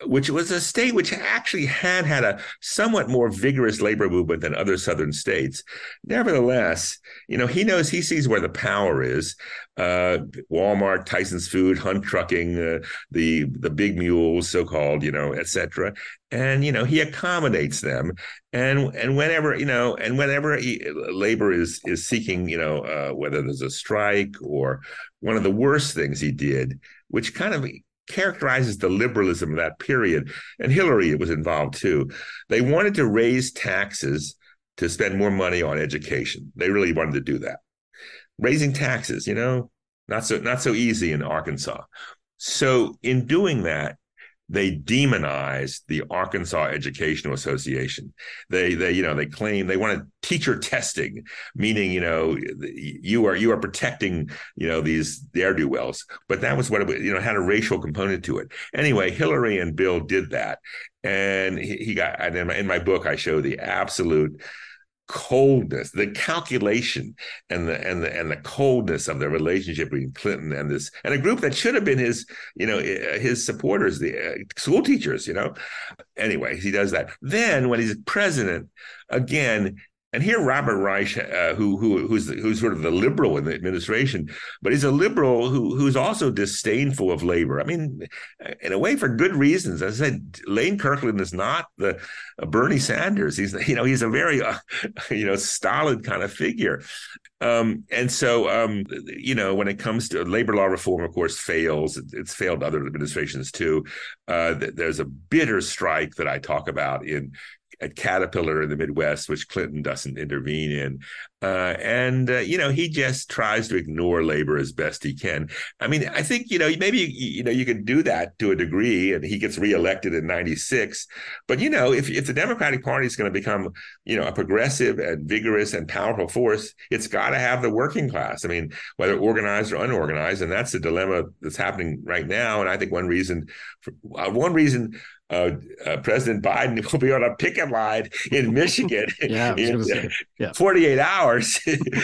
which was a state which actually had had a somewhat more vigorous labor movement than other southern states. Nevertheless, you know, he knows, he sees where the power is. Uh, Walmart, Tyson's Food, Hunt Trucking, uh, the the big mules, so-called, you know, et cetera. And, you know, he accommodates them. And and whenever, you know, and whenever he, labor is is seeking, you know, uh, whether there's a strike or one of the worst things he did, which kind of characterizes the liberalism of that period, and Hillary was involved too. They wanted to raise taxes to spend more money on education. They really wanted to do that. Raising taxes, you know, not so not so easy in Arkansas. So in doing that, they demonized the Arkansas Educational Association. They, they, you know, they claim they wanted teacher testing, meaning, you know, you are you are protecting, you know, these ne'er-do-wells. But that was what it, you know, had a racial component to it. Anyway, Hillary and Bill did that, and he, he got. And in my, in my book, I show the absolute coldness, the calculation, and the and the and the coldness of the relationship between Clinton and this and a group that should have been his, you know, his supporters, the uh, school teachers, you know. Anyway, he does that. Then when he's president, again. And here, Robert Reich, uh, who who who's who's sort of the liberal in the administration, but he's a liberal who who's also disdainful of labor. I mean, in a way, for good reasons. As I said, Lane Kirkland is not the uh, Bernie Sanders. He's you know he's a very uh, you know stolid kind of figure. Um, and so, um, you know, when it comes to labor law reform, of course, fails. It's failed other administrations too. Uh, there's a bitter strike that I talk about in. At Caterpillar in the Midwest, which Clinton doesn't intervene in. Uh, and, uh, you know, he just tries to ignore labor as best he can. I mean, I think, you know, maybe, you know, you could do that to a degree, and he gets reelected in ninety-six. But, you know, if, if the Democratic Party is going to become, you know, a progressive and vigorous and powerful force, it's got to have the working class. I mean, whether organized or unorganized. And that's the dilemma that's happening right now. And I think one reason, uh, one reason, Uh, uh, President Biden will be on a picket line in Michigan yeah, in uh, yeah. forty-eight hours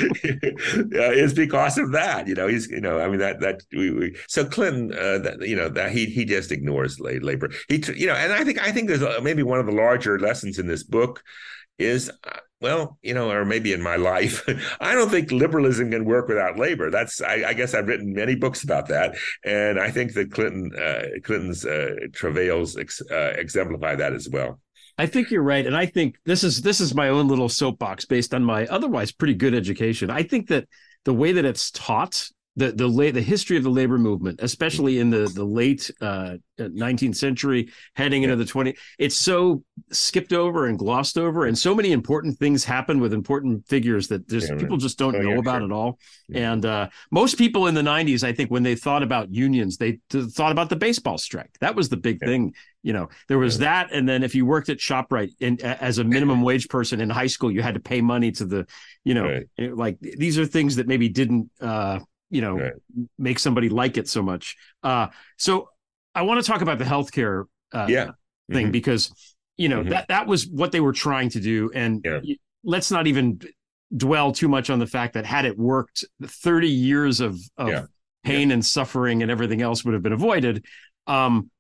uh, is because of that. You know, he's, you know, I mean, that, that, we, we so Clinton, uh, that, you know, that he, he just ignores labor. He, you know, and I think, I think there's maybe one of the larger lessons in this book is, uh, well, you know, or maybe in my life, I don't think liberalism can work without labor. That's, I, I guess I've written many books about that. And I think that Clinton, uh, Clinton's uh, travails ex, uh, exemplify that as well. I think you're right. And I think this is, this is my own little soapbox based on my otherwise pretty good education. I think that the way that it's taught, the the late the history of the labor movement, especially in the the late uh, nineteenth century, heading into the twentieth, it's so skipped over and glossed over, and so many important things happen with important figures that there's, yeah, people just don't oh, know yeah, about sure. at all. Yeah. And uh, most people in the nineties, I think, when they thought about unions, they th- thought about the baseball strike. That was the big yeah. thing. You know, there was yeah. that, and then if you worked at ShopRite in, as a minimum wage person in high school, you had to pay money to the, you know, right. like these are things that maybe didn't. Uh, you know, right. make somebody like it so much. Uh, so I want to talk about the healthcare uh, yeah. thing mm-hmm. because, you know, mm-hmm. that, that was what they were trying to do. And yeah. let's not even dwell too much on the fact that had it worked, thirty years of, of yeah. pain yeah. and suffering and everything else would have been avoided. Um,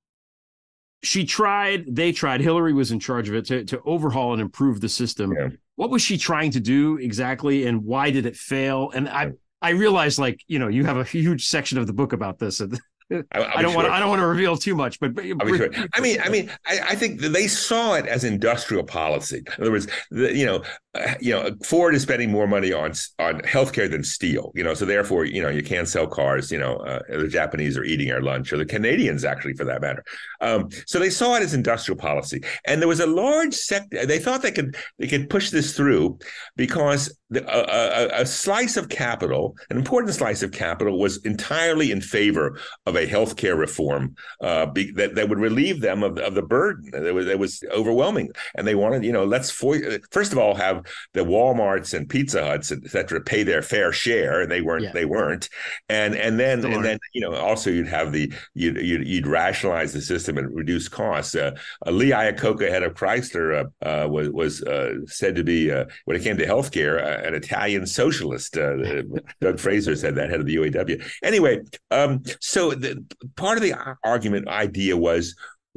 she tried, they tried, Hillary was in charge of it to, to overhaul and improve the system. Yeah. What was she trying to do exactly? And why did it fail? And I, I realize, like, you know, you have a huge section of the book about this. And I, I don't sure. want. I don't want to reveal too much, but, but sure. I mean, I mean, I, I think they saw it as industrial policy. In other words, the, you know, uh, you know, Ford is spending more money on on healthcare than steel. You know, so therefore, you know, you can't sell cars. You know, uh, the Japanese are eating our lunch, or the Canadians, actually, for that matter. Um, so they saw it as industrial policy, and there was a large sector. They thought they could they could push this through because the, uh, a, a slice of capital, an important slice of capital, was entirely in favor of a healthcare reform uh, be, that, that would relieve them of, of the burden. It was, it was overwhelming. And they wanted, you know, let's, for, first of all, have the Walmarts and Pizza Huts, et cetera, pay their fair share. And they weren't, yeah. they weren't. And and then, and then, you know, also you'd have the, you'd, you'd, you'd rationalize the system and reduce costs. Uh, uh, Lee Iacocca, head of Chrysler, uh, uh, was, was uh, said to be, uh, when it came to healthcare, uh, an Italian socialist. Uh, Doug Fraser said that, head of the U A W. Anyway, um, so the, part of the argument idea was,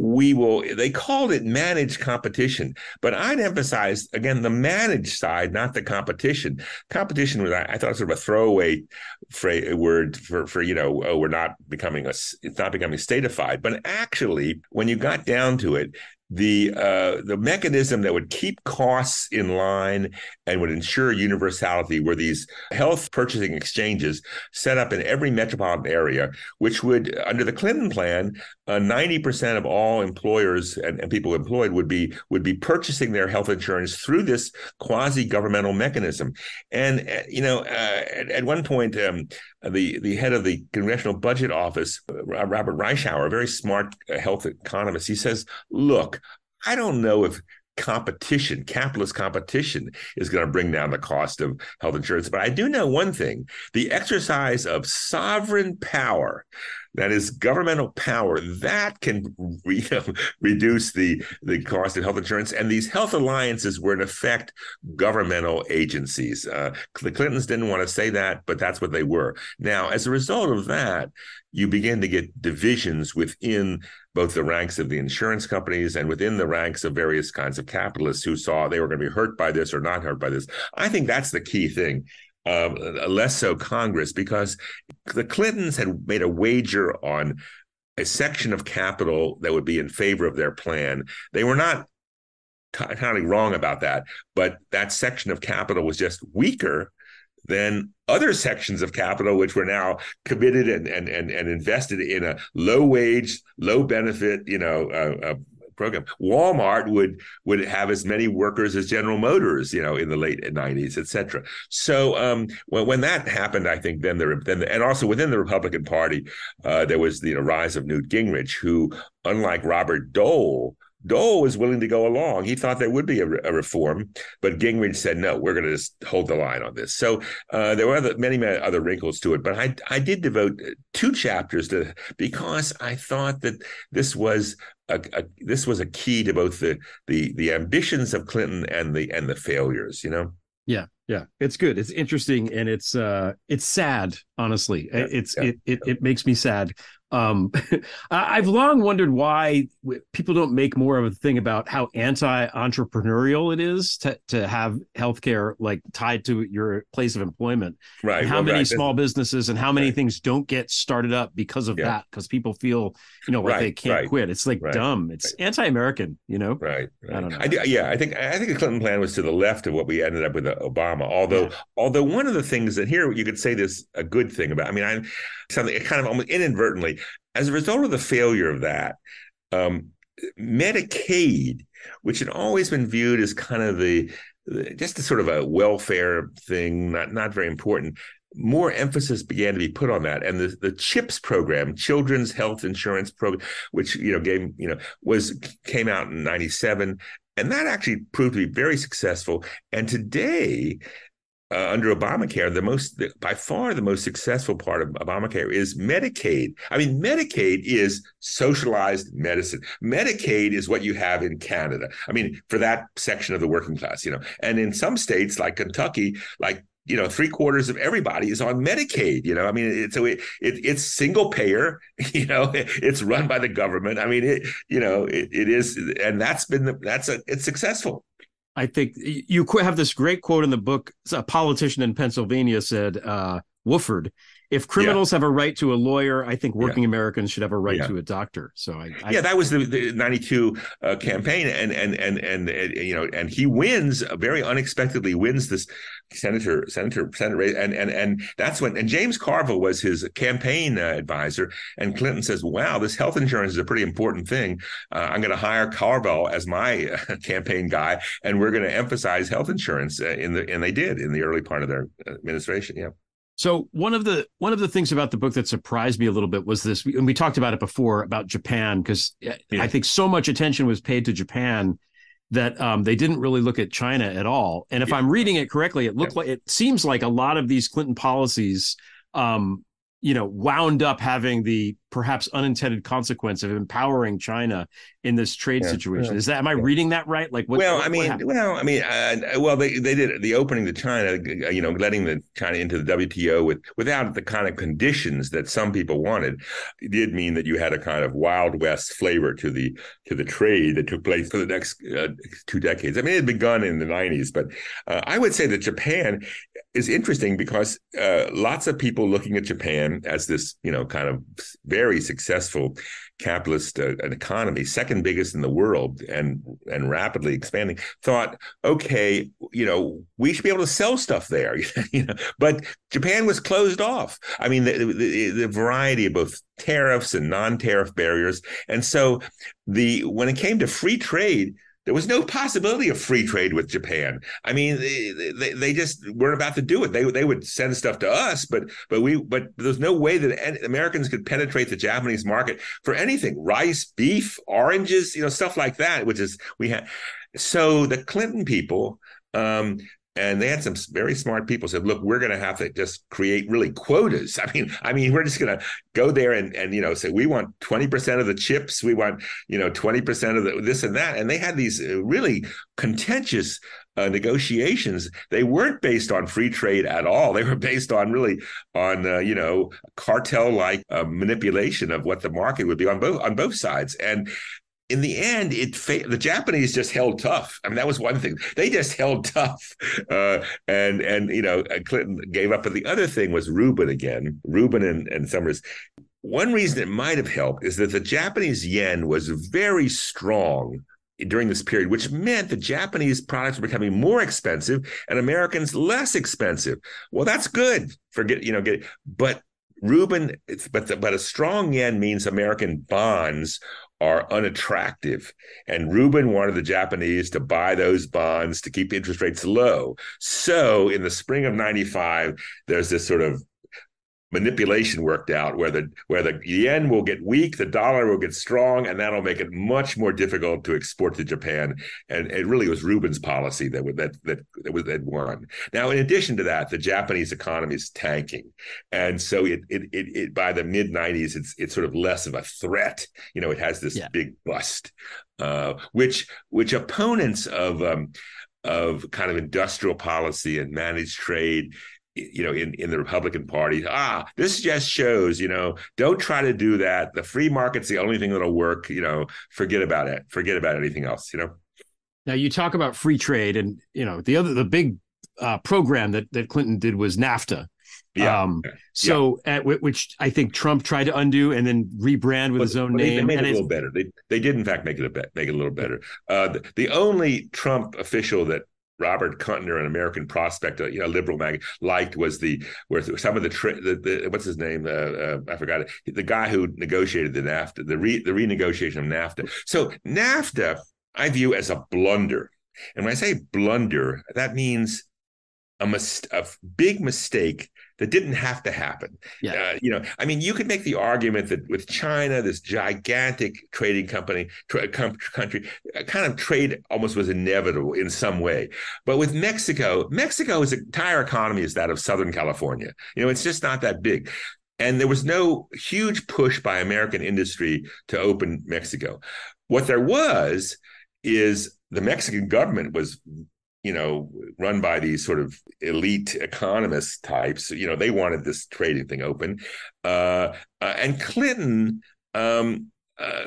we will, they called it managed competition, but I'd emphasize, again, the managed side, not the competition. Competition was, I thought, sort of a throwaway phrase, word for, for, you know, oh, we're not becoming a, it's not becoming statified. But actually, when you got down to it, the uh, the mechanism that would keep costs in line and would ensure universality were these health purchasing exchanges set up in every metropolitan area, which would, under the Clinton plan, uh, ninety percent of all employers and, and people employed would be would be purchasing their health insurance through this quasi-governmental mechanism. And, uh, you know, uh, at, at one point, um, the, the head of the Congressional Budget Office, Robert Reischauer, a very smart health economist, he says, look, I don't know if competition, capitalist competition, is going to bring down the cost of health insurance. But I do know one thing: the exercise of sovereign power, that is governmental power, that can you know, reduce the, the cost of health insurance. And these health alliances were, in effect, governmental agencies. Uh, the Clintons didn't want to say that, but that's what they were. Now, as a result of that, you begin to get divisions within both the ranks of the insurance companies and within the ranks of various kinds of capitalists who saw they were going to be hurt by this or not hurt by this. I think that's the key thing. Um, less so Congress, because the Clintons had made a wager on a section of capital that would be in favor of their plan. They were not entirely wrong about that, but that section of capital was just weaker than other sections of capital, which were now committed and and and, and invested in a low wage, low benefit, you know, uh, uh, program. Walmart would would have as many workers as General Motors, you know, in the late nineties, et cetera. So um, when when that happened, I think then the then the, and also within the Republican Party, uh, there was the you know, rise of Newt Gingrich, who, unlike Robert Dole, Dole was willing to go along. He thought there would be a, a reform, but Gingrich said, no, we're going to just hold the line on this. So uh, there were other, many, many other wrinkles to it, but I, I did devote two chapters to, because I thought that this was a, a this was a key to both the the the ambitions of Clinton and the and the failures, you know? Yeah, yeah, it's good. It's interesting, and it's uh, it's sad. Honestly, yeah, it's yeah, it, it yeah. it makes me sad. Um, I've long wondered why people don't make more of a thing about how anti-entrepreneurial it is to to have healthcare like tied to your place of employment. Right. And how well, many right. small businesses and how many right. things don't get started up because of yeah. that, because people feel, you know, like right. they can't right. quit. It's like right. dumb. It's right. anti-American, you know? Right. right. I don't know. I do, yeah, I think I think the Clinton plan was to the left of what we ended up with Obama. Although, yeah. although one of the things that here you could say this a good thing about. I mean, I something kind of almost inadvertently. As a result of the failure of that, um, Medicaid, which had always been viewed as kind of the, the just a sort of a welfare thing, not not very important, more emphasis began to be put on that. And the, the CHIPS program, Children's Health Insurance Program, which you know gave you know was came out in ninety-seven, and that actually proved to be very successful. And today, Uh, under Obamacare, the most, the, by far the most successful part of Obamacare is Medicaid. I mean, Medicaid is socialized medicine. Medicaid is what you have in Canada. I mean, for that section of the working class, you know, and in some states like Kentucky, like, you know, three quarters of everybody is on Medicaid, you know, I mean, it, so it, it, it's single payer, you know, it's run by the government. I mean, it, you know, it, it is, and that's been, the, that's a, it's successful. I think you have this great quote in the book. A politician in Pennsylvania said, uh, Wooford, if criminals yeah. have a right to a lawyer, I think working yeah. Americans should have a right yeah. to a doctor. So I, I yeah, that was the, the ninety-two uh, campaign, and, and and and and you know, and he wins very unexpectedly wins this senator senator senator race, and and and that's when and James Carville was his campaign uh, advisor, and Clinton says, "Wow, this health insurance is a pretty important thing. Uh, I'm going to hire Carville as my uh, campaign guy, and we're going to emphasize health insurance uh, in the and they did in the early part of their administration." Yeah. So one of the one of the things about the book that surprised me a little bit was this, and we talked about it before about Japan, because yeah. I think so much attention was paid to Japan that um, they didn't really look at China at all. And if yeah. I'm reading it correctly, it looked yeah. like it seems like a lot of these Clinton policies, um, you know, wound up having the perhaps unintended consequence of empowering China in this trade Yeah, situation. yeah, Is that, am I yeah. reading that right? Like, what, well, what, I mean, well, I mean, uh, well, they, they did the opening to China, you know, letting the China into the W T O with without the kind of conditions that some people wanted. It did mean that you had a kind of Wild West flavor to the to the trade that took place for the next uh, two decades. I mean, it had begun in the nineties, but uh, I would say that Japan is interesting because uh, lots of people looking at Japan as this, you know, kind of very successful capitalist uh, an economy, second biggest in the world and and rapidly expanding, thought, okay, you know, we should be able to sell stuff there. you know, but Japan was closed off. I mean, the, the, the variety of both tariffs and non-tariff barriers, and so the when it came to free trade, there was no possibility of free trade with Japan. I mean, they, they, they just weren't about to do it. They they would send stuff to us, but but we but there's no way that Americans could penetrate the Japanese market for anything: rice, beef, oranges, you know, stuff like that. Which is we had. So the Clinton people. Um, And they had some very smart people said, look, we're going to have to just create really quotas. I mean, I mean, we're just going to go there and, and, you know, say we want twenty percent of the chips. We want, you know, twenty percent of the this and that. And they had these really contentious uh, negotiations. They weren't based on free trade at all. They were based on really on, uh, you know, cartel-like uh, manipulation of what the market would be on both on both sides. And in the end, it fa- the Japanese just held tough. I mean, that was one thing. They just held tough. Uh, and, and you know, Clinton gave up. But the other thing was Rubin again, Rubin and, and Summers. One reason it might have helped is that the Japanese yen was very strong during this period, which meant the Japanese products were becoming more expensive and Americans less expensive. Well, that's good for get, you know, get, but Rubin, it's, but, the, but a strong yen means American bonds are unattractive. And Rubin wanted the Japanese to buy those bonds to keep interest rates low. So in the spring of ninety-five, there's this sort of manipulation worked out where the where the yen will get weak, the dollar will get strong, and that'll make it much more difficult to export to Japan. And it really was Rubin's policy that that that that was that won. Now, in addition to that, the Japanese economy is tanking, and so it it it, it by the mid nineties, it's it's sort of less of a threat. You know, it has this yeah. big bust, uh, which which opponents of um, of kind of industrial policy and managed trade, you know, in, in the Republican Party, ah, this just shows, you know, don't try to do that. The free market's the only thing that'll work, you know, forget about it. Forget about anything else, you know. Now, you talk about free trade and, you know, the other, the big uh, program that, that Clinton did was NAFTA. Yeah. Um, so yeah. at which I think Trump tried to undo and then rebrand with but, his own they, name. They made and it a little better. They they did in fact make it a bit, make it a little better. Uh, the, the only Trump official that Robert Kuntner, an American prospect, you know, liberal mag, liked was the where some of the, tra- the, the what's his name? Uh, uh, I forgot it. The guy who negotiated the NAFTA, the re, the renegotiation of NAFTA. So NAFTA, I view as a blunder, and when I say blunder, that means a, mis- a big mistake that didn't have to happen. Yeah. Uh, you know, I mean, you could make the argument that with China, this gigantic trading company, tra- com- country, kind of trade almost was inevitable in some way. But with Mexico, Mexico's entire economy is that of Southern California. You know, it's just not that big. And there was no huge push by American industry to open Mexico. What there was is the Mexican government was, you know, run by these sort of elite economist types. You know, they wanted this trading thing open. Uh, uh, and Clinton, um, uh,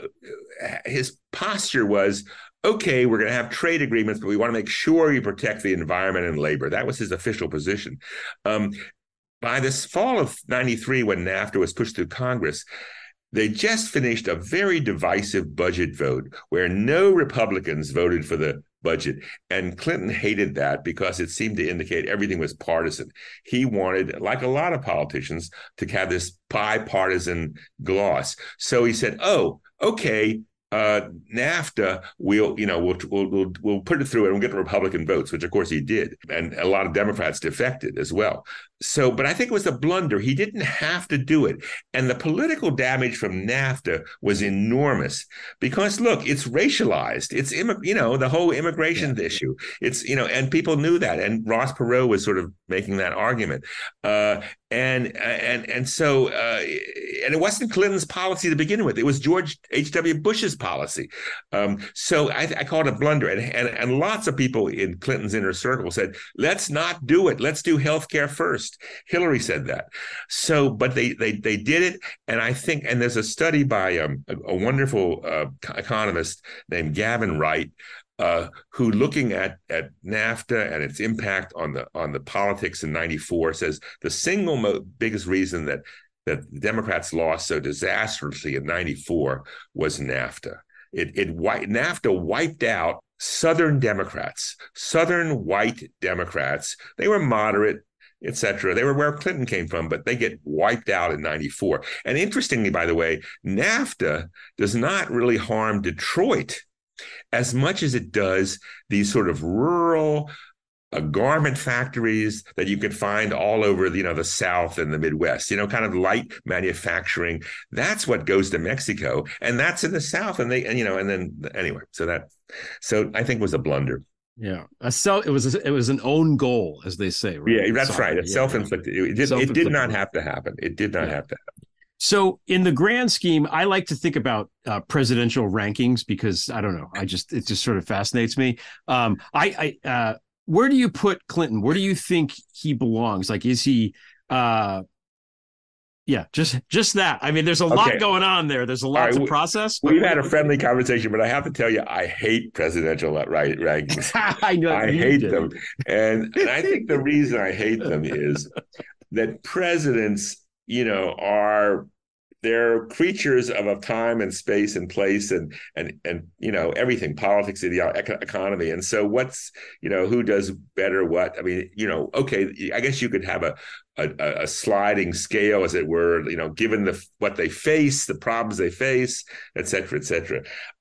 his posture was, okay, we're going to have trade agreements, but we want to make sure you protect the environment and labor. That was his official position. Um, by this fall of ninety-three, when NAFTA was pushed through Congress, they just finished a very divisive budget vote where no Republicans voted for the budget. And Clinton hated that because it seemed to indicate everything was partisan. He wanted, like a lot of politicians, to have this bipartisan gloss. So he said, oh, okay, uh, NAFTA, we'll, you know, we'll, we'll, we'll, we'll put it through and we'll get the Republican votes, which of course he did. And a lot of Democrats defected as well. So, but I think it was a blunder. He didn't have to do it. And the political damage from NAFTA was enormous because, look, it's racialized. It's, you know, the whole immigration yeah. issue. It's, you know, and people knew that. And Ross Perot was sort of making that argument. Uh, and, and, and so, uh, and it wasn't Clinton's policy to begin with. It was George H W. Bush's policy. Um, so I, I call it a blunder. And, and, and lots of people in Clinton's inner circle said, let's not do it. Let's do healthcare first. Hillary said that. So, but they they they did it, and I think, and there's a study by um, a, a wonderful uh, economist named Gavin Wright, uh, who, looking at at NAFTA and its impact on the on the politics in ninety-four, says the single mo- biggest reason that that the Democrats lost so disastrously in ninety-four was NAFTA. It it NAFTA wiped out Southern Democrats, Southern white Democrats. They were moderate, et cetera. They were where Clinton came from, but they get wiped out in ninety-four. And interestingly, by the way, NAFTA does not really harm Detroit as much as it does these sort of rural uh, garment factories that you can find all over, you know, the South and the Midwest, you know, kind of light manufacturing. That's what goes to Mexico, and that's in the South. And they, and, you know, and then anyway, so that, so I think was a blunder. Yeah, a self. It was a, it was an own goal, as they say. Right? Yeah, that's Sorry. right. It's yeah, self-inflicted. It did, it did not have to happen. It did not yeah. have to happen. So, in the grand scheme, I like to think about uh, presidential rankings because I don't know. I just it just sort of fascinates me. Um, I, I uh, where do you put Clinton? Where do you think he belongs? Like, is he? Uh, Yeah, just just that. I mean, there's a lot okay. going on there. There's a lot right, to process. We've had a friendly conversation, but I have to tell you, I hate presidential right rankings. I know. I hate did. them, and and I think the reason I hate them is that presidents, you know, are they're creatures of a time and space and place and and and you know everything, politics, ideology, economy, and so what's you know who does better what? I mean, you know, okay, I guess you could have a. A, a sliding scale, as it were, you know, given the what they face, the problems they face, et cetera, et cetera.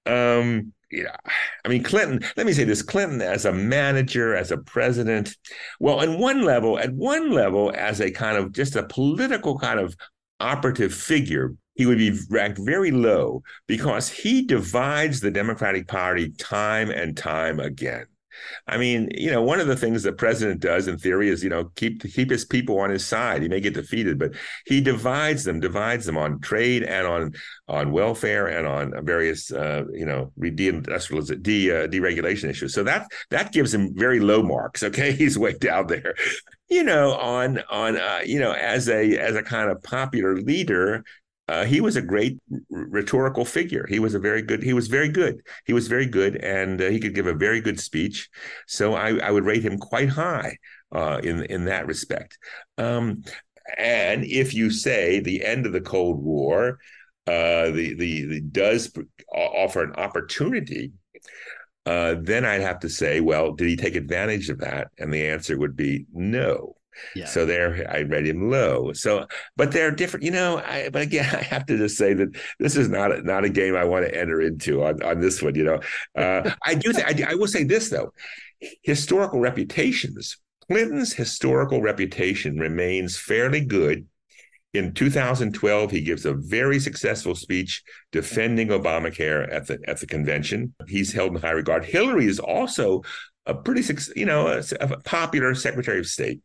Um, yeah, I mean, Clinton, let me say this, Clinton as a manager, as a president, well, on one level, at one level, as a kind of just a political kind of operative figure, he would be ranked very low because he divides the Democratic Party time and time again. I mean, you know, one of the things the president does in theory is, you know, keep keep his people on his side. He may get defeated, but he divides them, divides them on trade and on on welfare and on various, uh, you know, deindustrialization, de, uh, deregulation issues. So that that gives him very low marks. OK, he's way down there, you know, on on, uh, you know, as a as a kind of popular leader. Uh, he was a great r- rhetorical figure. He was a very good. He was very good. He was very good, and uh, he could give a very good speech. So I, I would rate him quite high uh, in in that respect. Um, and if you say the end of the Cold War, uh, the, the the does offer an opportunity, uh, then I'd have to say, well, did he take advantage of that? And the answer would be no. Yeah. So there, I rate him low. So, but they're different, you know. I, but again, I have to just say that this is not a, not a game I want to enter into on, on this one. You know, uh, I do. Th- I, I will say this though: historical reputations. Clinton's historical reputation remains fairly good. In two thousand twelve, he gives a very successful speech defending Obamacare at the at the convention. He's held in high regard. Hillary is also a pretty, you know, a, a popular Secretary of State.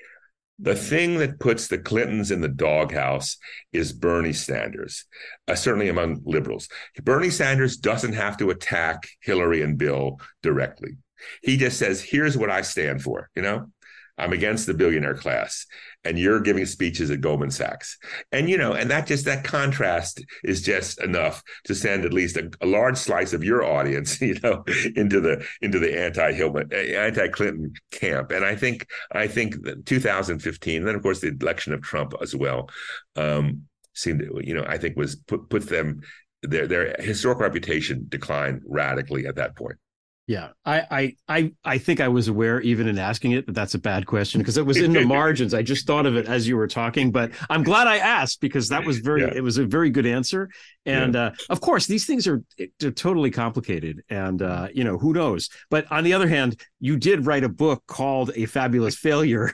The thing that puts the Clintons in the doghouse is Bernie Sanders, uh, certainly among liberals. Bernie Sanders doesn't have to attack Hillary and Bill directly. He just says, here's what I stand for, you know? I'm against the billionaire class, and you're giving speeches at Goldman Sachs. And, you know, and that just, that contrast is just enough to send at least a, a large slice of your audience, you know, into the, into the anti-Hillman, anti-Clinton camp. And I think, I think that two thousand fifteen, and then of course the election of Trump as well, um, seemed to, you know, I think was put, put them, their, their historical reputation declined radically at that point. Yeah, I, I, I, I think I was aware, even in asking it, that that's a bad question because it was in the margins. I just thought of it as you were talking, but I'm glad I asked because that was very, yeah. it was a very good answer. And yeah. uh, of course, these things are they're totally complicated, and uh, you know, who knows? But on the other hand, you did write a book called "A Fabulous Failure,"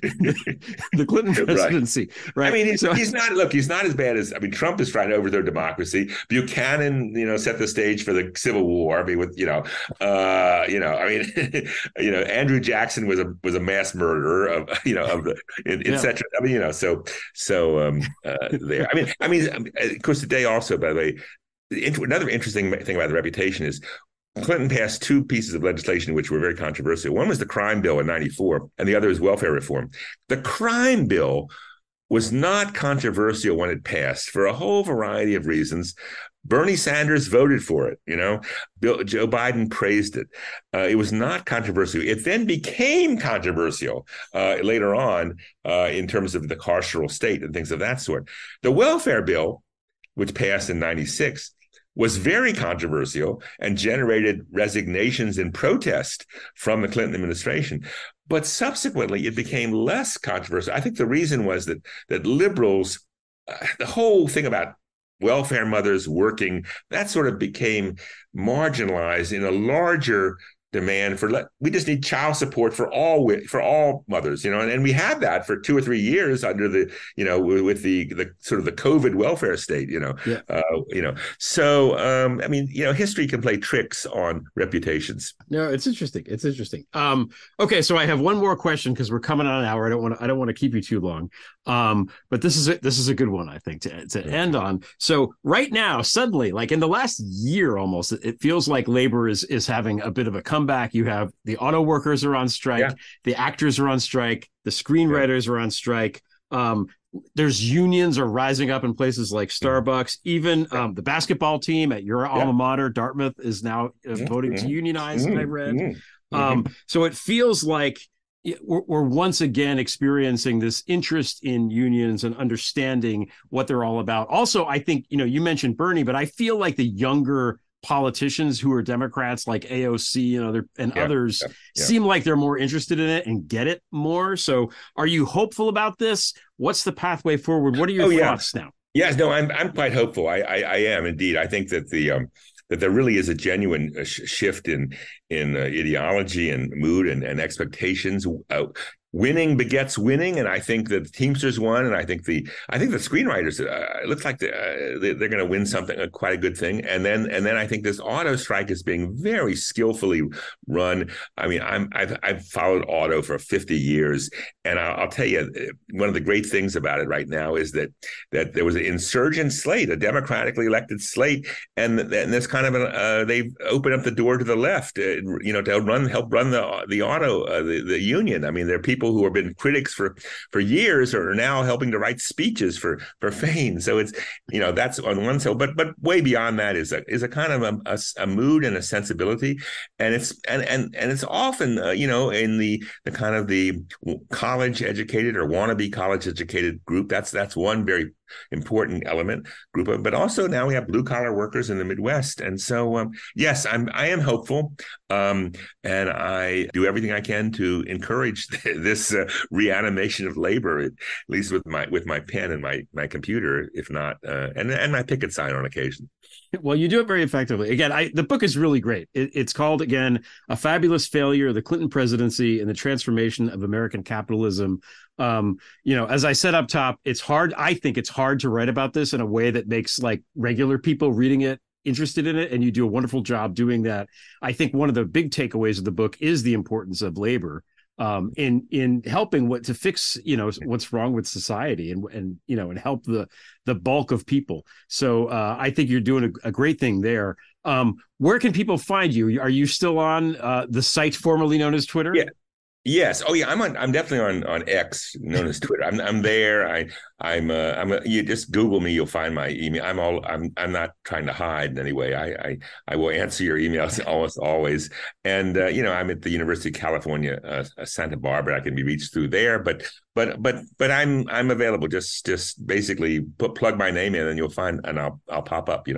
the Clinton presidency, right? right? I mean, he's, so, he's not. Look, he's not as bad as. I mean, Trump is trying to overthrow democracy. Buchanan, you know, set the stage for the Civil War. I mean, with you know. Uh, Uh, you know, I mean, you know, Andrew Jackson was a was a mass murderer of, you know, of the, et yeah. cetera. I mean, you know, so so um, uh, there. I mean, I mean, of course, today also, by the way, another interesting thing about the Reputation is Clinton passed two pieces of legislation which were very controversial. One was the crime bill in ninety-four, and the other is welfare reform. The crime bill was not controversial when it passed for a whole variety of reasons. Bernie Sanders voted for it, you know. Bill, Joe Biden praised it. Uh, it was not controversial. It then became controversial uh, later on uh, in terms of the carceral state and things of that sort. The welfare bill, which passed in ninety-six, was very controversial and generated resignations and protest from the Clinton administration. But subsequently, it became less controversial. I think the reason was that that liberals, uh, the whole thing about welfare mothers working, that sort of became marginalized in a larger demand for, let, we just need child support for all for all mothers, you know, and, and we had that for two or three years under the, you know, with the the sort of the COVID welfare state, you know, yeah. uh, you know, so um, I mean, you know, history can play tricks on reputations. No, it's interesting. It's interesting. Um, okay, so I have one more question because we're coming on an hour. I don't want to. I don't want to keep you too long. Um, but this is a, this is a good one, I think, to to okay. end on. So right now, suddenly, like in the last year, almost, it feels like labor is is having a bit of a comeback. You have the auto workers are on strike, yeah. the actors are on strike, the screenwriters yeah. are on strike. Um, there's unions are rising up in places like Starbucks. Even um, the basketball team at your yeah. alma mater, Dartmouth, is now uh, mm-hmm. voting to unionize. Mm-hmm. I read. Mm-hmm. Um, so it feels like we're, we're once again experiencing this interest in unions and understanding what they're all about. Also, I think, you know, you mentioned Bernie, but I feel like the younger politicians who are Democrats like A O C and other and yeah, others yeah, yeah. seem like they're more interested in it and get it more. So are you hopeful about this? What's the pathway forward? What are your oh, thoughts yeah. now? Yes, no, I'm I'm quite hopeful. I I, I am indeed. I think that the um, that there really is a genuine uh, sh- shift in in uh, ideology and mood and, and expectations. Uh, Winning begets winning, and I think that the Teamsters won, and I think the I think the screenwriters. Uh, it looks like the, uh, they, they're going to win something, uh, quite a good thing. And then and then I think this auto strike is being very skillfully run. I mean, I'm I've I've followed auto for fifty years, and I'll, I'll tell you, one of the great things about it right now is that that there was an insurgent slate, a democratically elected slate, and, and this kind of an, uh, they've opened up the door to the left, uh, you know, to run help run the the auto uh, the, the union. I mean, there are people who have been critics for for years are now helping to write speeches for for Fain. So it's, you know, that's on one side, but but way beyond that is a is a kind of a, a, a mood and a sensibility, and it's and and and it's often uh, you know, in the the kind of the college educated or wannabe college educated group. That's that's one very important element group of, but also now we have blue collar workers in the Midwest, and so um, yes, I'm I am hopeful, um, and I do everything I can to encourage this uh, reanimation of labor, at least with my with my pen and my my computer, if not, uh, and and my picket sign on occasion. Well, you do it very effectively. Again, I, the book is really great. It, it's called, again, A Fabulous Failure, The Clinton Presidency and the Transformation of American Capitalism. Um, you know, as I said up top, it's hard. I think it's hard to write about this in a way that makes like regular people reading it interested in it. And you do a wonderful job doing that. I think one of the big takeaways of the book is the importance of labor. Um, in in helping what to fix, you know, what's wrong with society and and you know and help the the bulk of people. So uh, I think you're doing a, a great thing there. Um, where can people find you? Are you still on uh, the site formerly known as Twitter? Yeah. Yes. Oh, yeah. I'm on. I'm definitely on, on X, known as Twitter. I'm I'm there. I I'm. Uh, I'm. A, you just Google me. You'll find my email. I'm all. I'm. I'm not trying to hide in any way. I. I, I will answer your emails almost always. And uh, you know, I'm at the University of California, uh, Santa Barbara. I can be reached through there. But but but but I'm I'm available. Just just basically put plug my name in, and you'll find, and I'll I'll pop up. You know.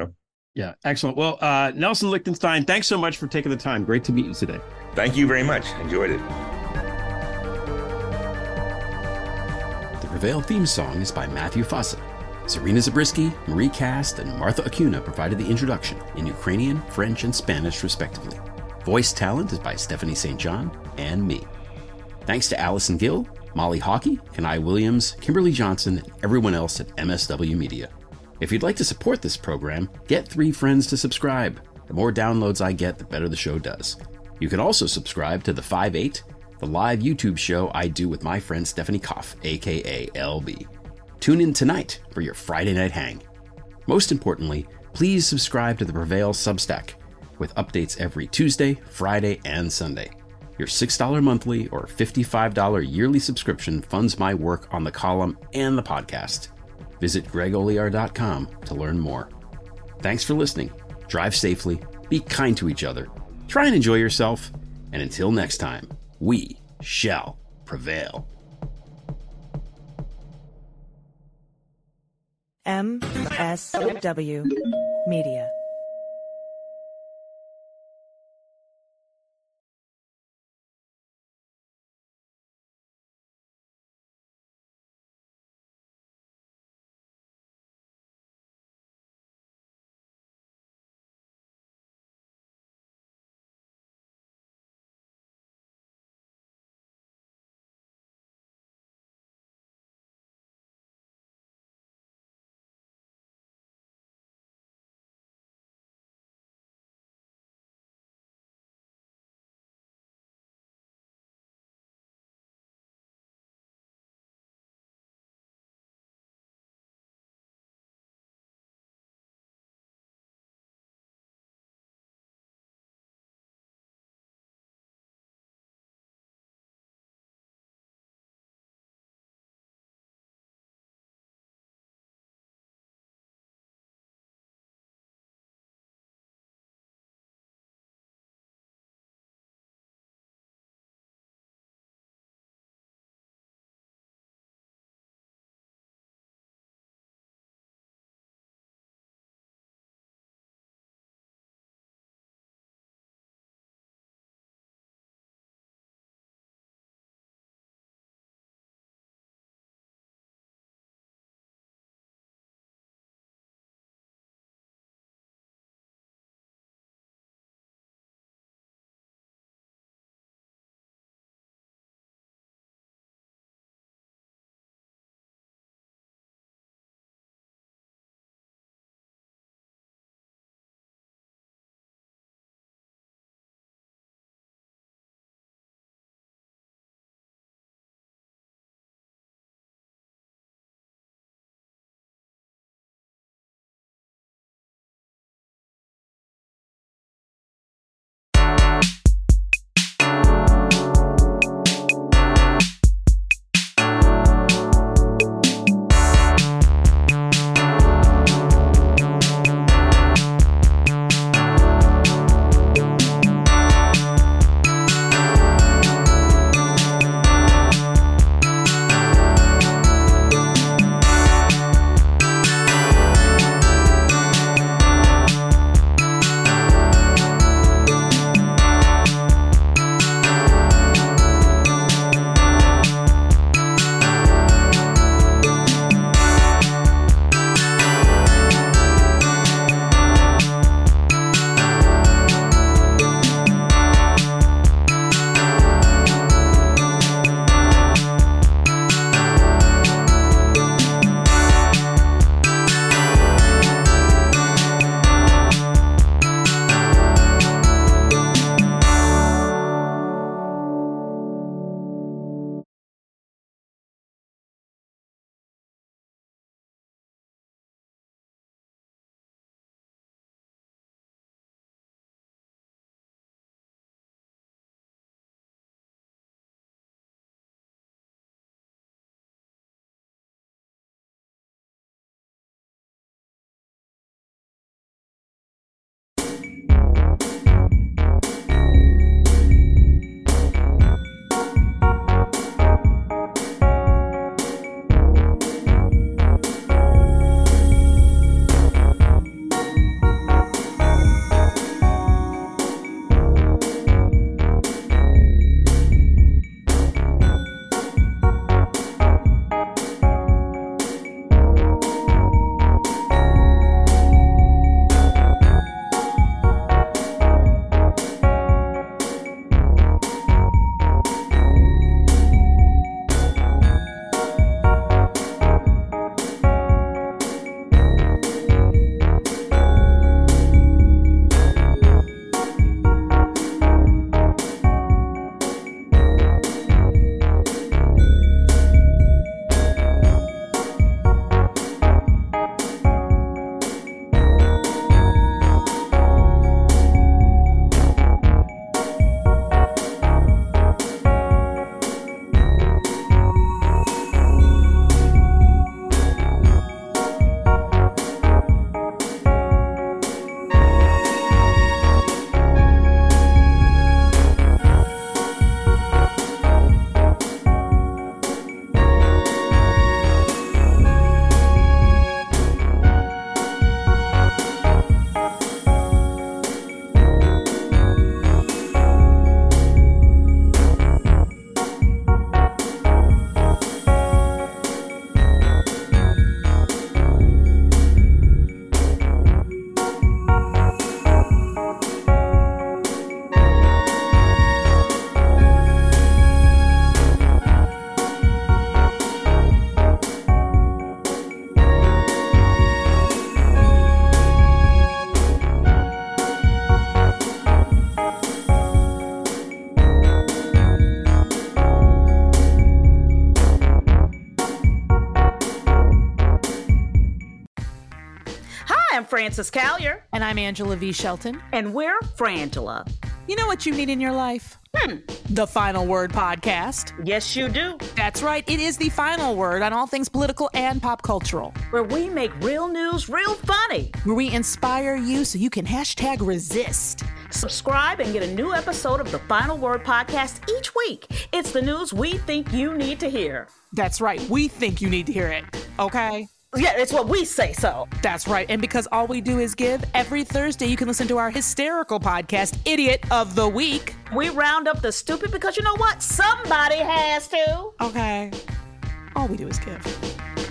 Yeah, excellent. Well, uh, Nelson Lichtenstein, thanks so much for taking the time. Great to meet you today. Thank you very much. Enjoyed it. The Prevail theme song is by Matthew Fossa. Serena Zabriskie, Marie Cast, and Martha Acuna provided the introduction in Ukrainian, French, and Spanish, respectively. Voice talent is by Stephanie Saint John and me. Thanks to Allison Gill, Molly Hockey, Kenai Williams, Kimberly Johnson, and everyone else at M S W Media. If you'd like to support this program, get three friends to subscribe. The more downloads I get, the better the show does. You can also subscribe to The five eight, the live YouTube show I do with my friend Stephanie Koff, aka L B. Tune in tonight for your Friday night hang. Most importantly, please subscribe to the Prevail Substack with updates every Tuesday, Friday, and Sunday. Your six dollars monthly or fifty-five dollars yearly subscription funds my work on the column and the podcast. Visit greg olear dot com to learn more. Thanks for listening. Drive safely, be kind to each other, try and enjoy yourself, and until next time, we shall prevail. M S W Media. Frances Callier. And I'm Angela V. Shelton. And we're Frangela. You know what you need in your life? Hmm. The Final Word Podcast. Yes, you do. That's right. It is the final word on all things political and pop cultural. Where we make real news real funny. Where we inspire you so you can hashtag resist. Subscribe and get a new episode of the Final Word Podcast each week. It's the news we think you need to hear. That's right. We think you need to hear it. Okay? Yeah, it's what we say so. That's right. And because all we do is give, every Thursday you can listen to our hysterical podcast, Idiot of the Week. We round up the stupid because you know what? Somebody has to. Okay. All we do is give.